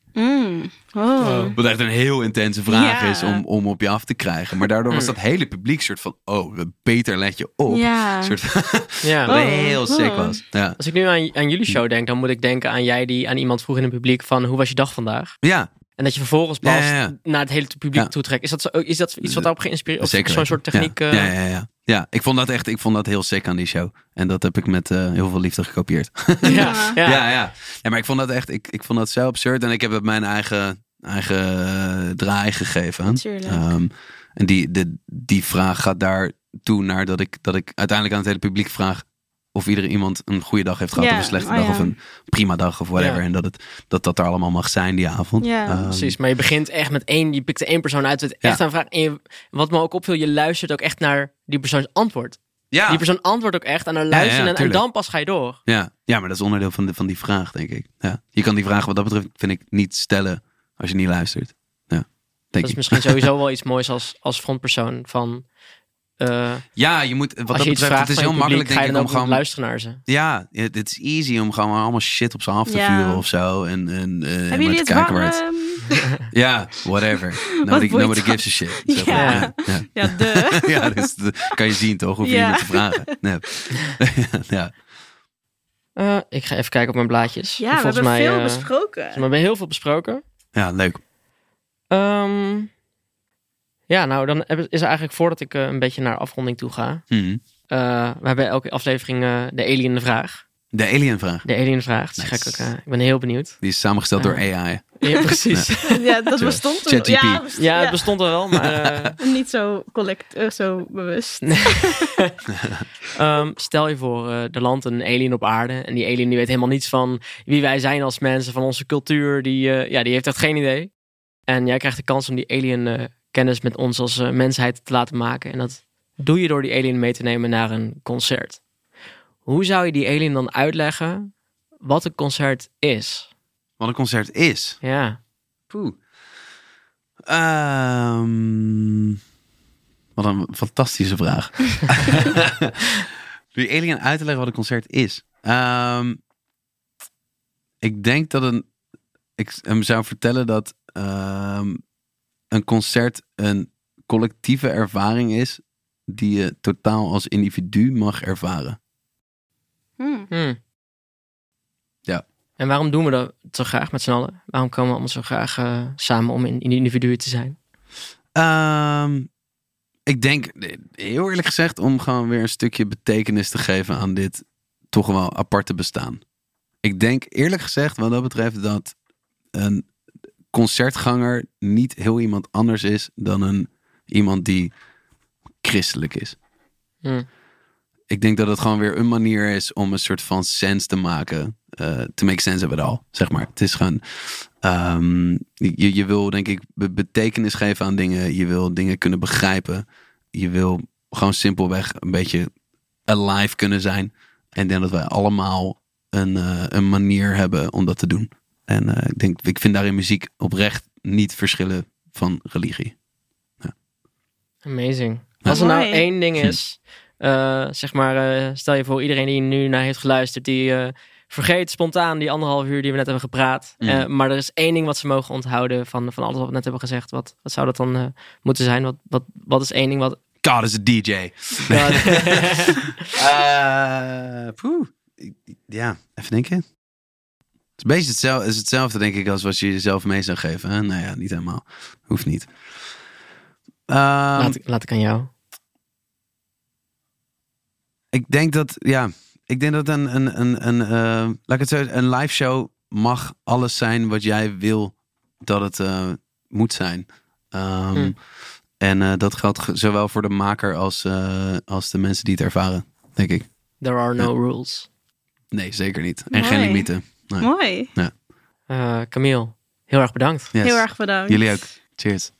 Mm. Oh. Wat echt een heel intense vraag Ja. is om, om op je af te krijgen. Maar daardoor was dat hele publiek soort van... oh, beter let je op. Ja. Soort van, Ja. wat Oh. heel sick Oh. was. Ja. Als ik nu aan, aan jullie show denk, dan moet ik denken aan jij die aan iemand vroeg in het publiek van hoe was je dag vandaag? ja, En dat je vervolgens pas Ja, ja, ja. naar het hele publiek Ja. toe trekt. Is dat, zo, is dat iets wat daarop geïnspireerd is? Of zeker zo'n weten. soort techniek? Ja. eh, Ja, ja, ja. ja, ik vond dat echt ik vond dat heel sick aan die show. En dat heb ik met uh, heel veel liefde gekopieerd. ja, ja. ja, ja. ja, maar ik vond dat echt, ik, ik vond dat zo absurd. En ik heb het mijn eigen, eigen uh, draai gegeven. Natuurlijk. Um, en die, de, die vraag gaat daar toe naar dat ik, dat ik uiteindelijk aan het hele publiek vraag of iedere iemand een goede dag heeft gehad Ja, of een slechte oh dag ja. of een prima dag of whatever. Ja. En dat, het, dat dat er allemaal mag zijn die avond. Ja. Um, Precies, maar je begint echt met één, je pikt er één persoon uit, het echt Ja. aan vraag. En je, wat me ook opviel, je luistert ook echt naar die persoons antwoord. Ja. Die persoon antwoordt ook echt en dan luisteren ja, en, en tuurlijk. dan pas ga je door. Ja, ja, maar dat is onderdeel van, de, van die vraag, denk ik. Ja. Je kan die vraag wat dat betreft, vind ik, niet stellen als je niet luistert. Ja, denk Dat is ik. misschien sowieso wel iets moois als, als frontpersoon van... uh, Ja, je moet, wat als dat je iets betreft, vraagt het is van heel je publiek, makkelijk, ga je denk dan ik, ook om gewoon... luisteren naar ze. Ja, het het is easy om gewoon allemaal shit op ze af te Ja. vuren of zo. En, en uh, Hebben maar jullie te het kijken waar het... warm? Ja, whatever. Nobody, boeit nobody dat? gives a shit. Zo van, Ja. ja. Ja. Ja, de. Ja, dus dat kan je zien toch? Hoef je Ja. niet meer te vragen. Nee. ja. Uh, ik ga even kijken op mijn blaadjes. Ja, we Volgens hebben mij, veel uh, besproken. We hebben heel veel besproken. ja, leuk. Um, ja, nou, dan is er eigenlijk voordat ik uh, een beetje naar afronding toe ga. Mhm. Uh, we hebben elke aflevering uh, de alien de vraag. De alienvraag. De alien de vraag. Dus Nice. ga ik, ook, uh, ik ben heel benieuwd. Die is samengesteld door A I. Ja, precies. Ja, dat bestond toen. ChatGPT. Ja, best- Ja, het bestond er wel, maar... Uh, Niet zo, collect, uh, zo bewust. um, stel je voor, uh, er landt een alien op aarde. En die alien die weet helemaal niets van wie wij zijn als mensen, van onze cultuur. Die, uh, ja, die heeft echt geen idee. En jij krijgt de kans om die alien uh, kennis met ons als uh, mensheid te laten maken. En dat doe je door die alien mee te nemen naar een concert. Hoe zou je die alien dan uitleggen wat een concert is? Wat een concert is. Ja. Poeh. Um, wat een fantastische vraag. Doe je alien uit te leggen wat een concert is? Um, ik denk dat een... Ik hem zou vertellen dat um, een concert een collectieve ervaring is die je totaal als individu mag ervaren. Hmm. Hmm. Ja. En waarom doen we dat zo graag met z'n allen? Waarom komen we allemaal zo graag uh, samen om in, in individuen te zijn? Um, ik denk, heel eerlijk gezegd, om gewoon weer een stukje betekenis te geven aan dit toch wel aparte bestaan. Ik denk eerlijk gezegd, wat dat betreft, dat een concertganger niet heel iemand anders is dan een iemand die christelijk is. Hmm. Ik denk dat het gewoon weer een manier is om een soort van sense te maken. Uh, to make sense of it all, zeg maar. Het is gewoon... Um, je, je wil, denk ik, be- betekenis geven aan dingen. Je wil dingen kunnen begrijpen. Je wil gewoon simpelweg een beetje alive kunnen zijn. En ik denk dat wij allemaal een, uh, een manier hebben om dat te doen. En uh, ik denk, ik vind daarin muziek oprecht niet verschillen van religie. Ja. Amazing. Als er nou Mooi. één ding is, uh, zeg maar, uh, stel je voor iedereen die nu naar heeft geluisterd, die uh, vergeet spontaan die anderhalf uur die we net hebben gepraat. Mm. Uh, maar er is één ding wat ze mogen onthouden van, van alles wat we net hebben gezegd. Wat, wat zou dat dan uh, moeten zijn? Wat, wat, wat is één ding wat... God is a D J. Ja, uh, poeh. Ja, even denken. Het is een beetje hetzelfde, is hetzelfde, denk ik, als wat je jezelf mee zou geven. Hè? Nou ja, niet helemaal. Hoeft niet. Um, laat, ik, laat ik aan jou. Ik denk dat, ja, ik denk dat een, een, een, een uh, laat ik het zo, een live show mag alles zijn wat jij wil dat het uh, moet zijn. Um, Hm. En uh, dat geldt ge- zowel voor de maker als, uh, als de mensen die het ervaren, denk ik. There are no rules. Nee, zeker niet. En Mooi. geen limieten. Nee. Mooi. Uh, Camille, heel erg bedankt. Yes. Heel erg bedankt. Jullie ook. Cheers.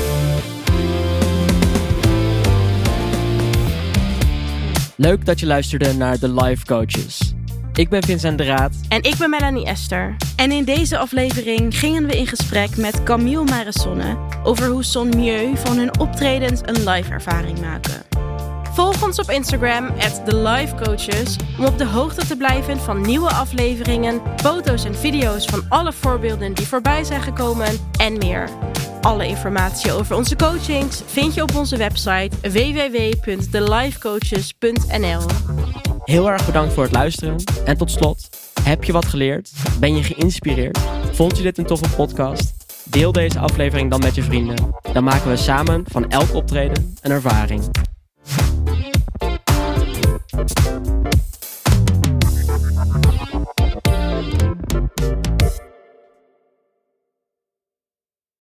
Leuk dat je luisterde naar de Life Coaches. Ik ben Vincent de Raad. En ik ben Melanie Esther. En in deze aflevering gingen we in gesprek met Camille Maresonne over hoe Son Mieux van hun optredens een live ervaring maken. Volg ons op Instagram at The Life Coaches om op de hoogte te blijven van nieuwe afleveringen, foto's en video's van alle voorbeelden die voorbij zijn gekomen en meer. Alle informatie over onze coachings vind je op onze website w w w punt the life coaches punt n l. Heel erg bedankt voor het luisteren. En tot slot, heb je wat geleerd? Ben je geïnspireerd? Vond je dit een toffe podcast? Deel deze aflevering dan met je vrienden. Dan maken we samen van elk optreden een ervaring.